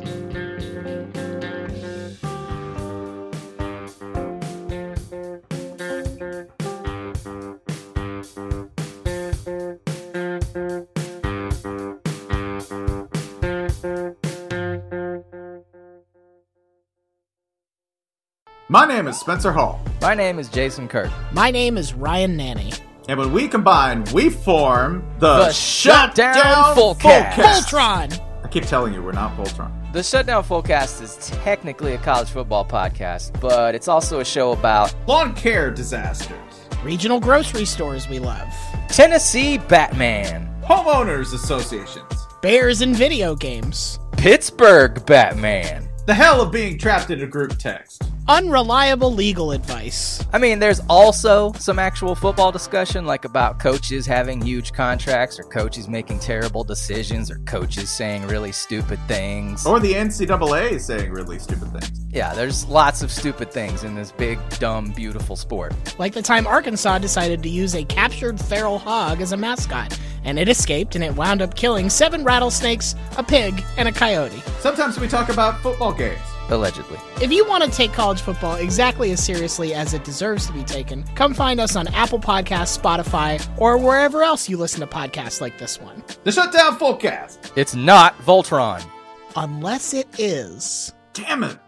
My name is Spencer Hall. My name is Jason Kirk. My name is Ryan Nanny. And when we combine, we form the, the Shutdown, Shutdown Fullcast. Voltron. I keep telling you, we're not Voltron. The Shutdown Fullcast is technically a college football podcast, but it's also a show about lawn care disasters, regional grocery stores we love, Tennessee Batman, homeowners associations, bears and video games, Pittsburgh Batman, the hell of being trapped in a group text, unreliable legal advice. I mean, there's also some actual football discussion, like about coaches having huge contracts, or coaches making terrible decisions, or coaches saying really stupid things. Or the N C double A saying really stupid things. Yeah, there's lots of stupid things in this big, dumb, beautiful sport. Like the time Arkansas decided to use a captured feral hog as a mascot, and it escaped and it wound up killing seven rattlesnakes, a pig, and a coyote. Sometimes we talk about football games. Allegedly. If you want to take college football exactly as seriously as it deserves to be taken, come find us on Apple Podcasts, Spotify, or wherever else you listen to podcasts like this one. The Shutdown Fullcast. It's not Voltron. Unless it is. Damn it.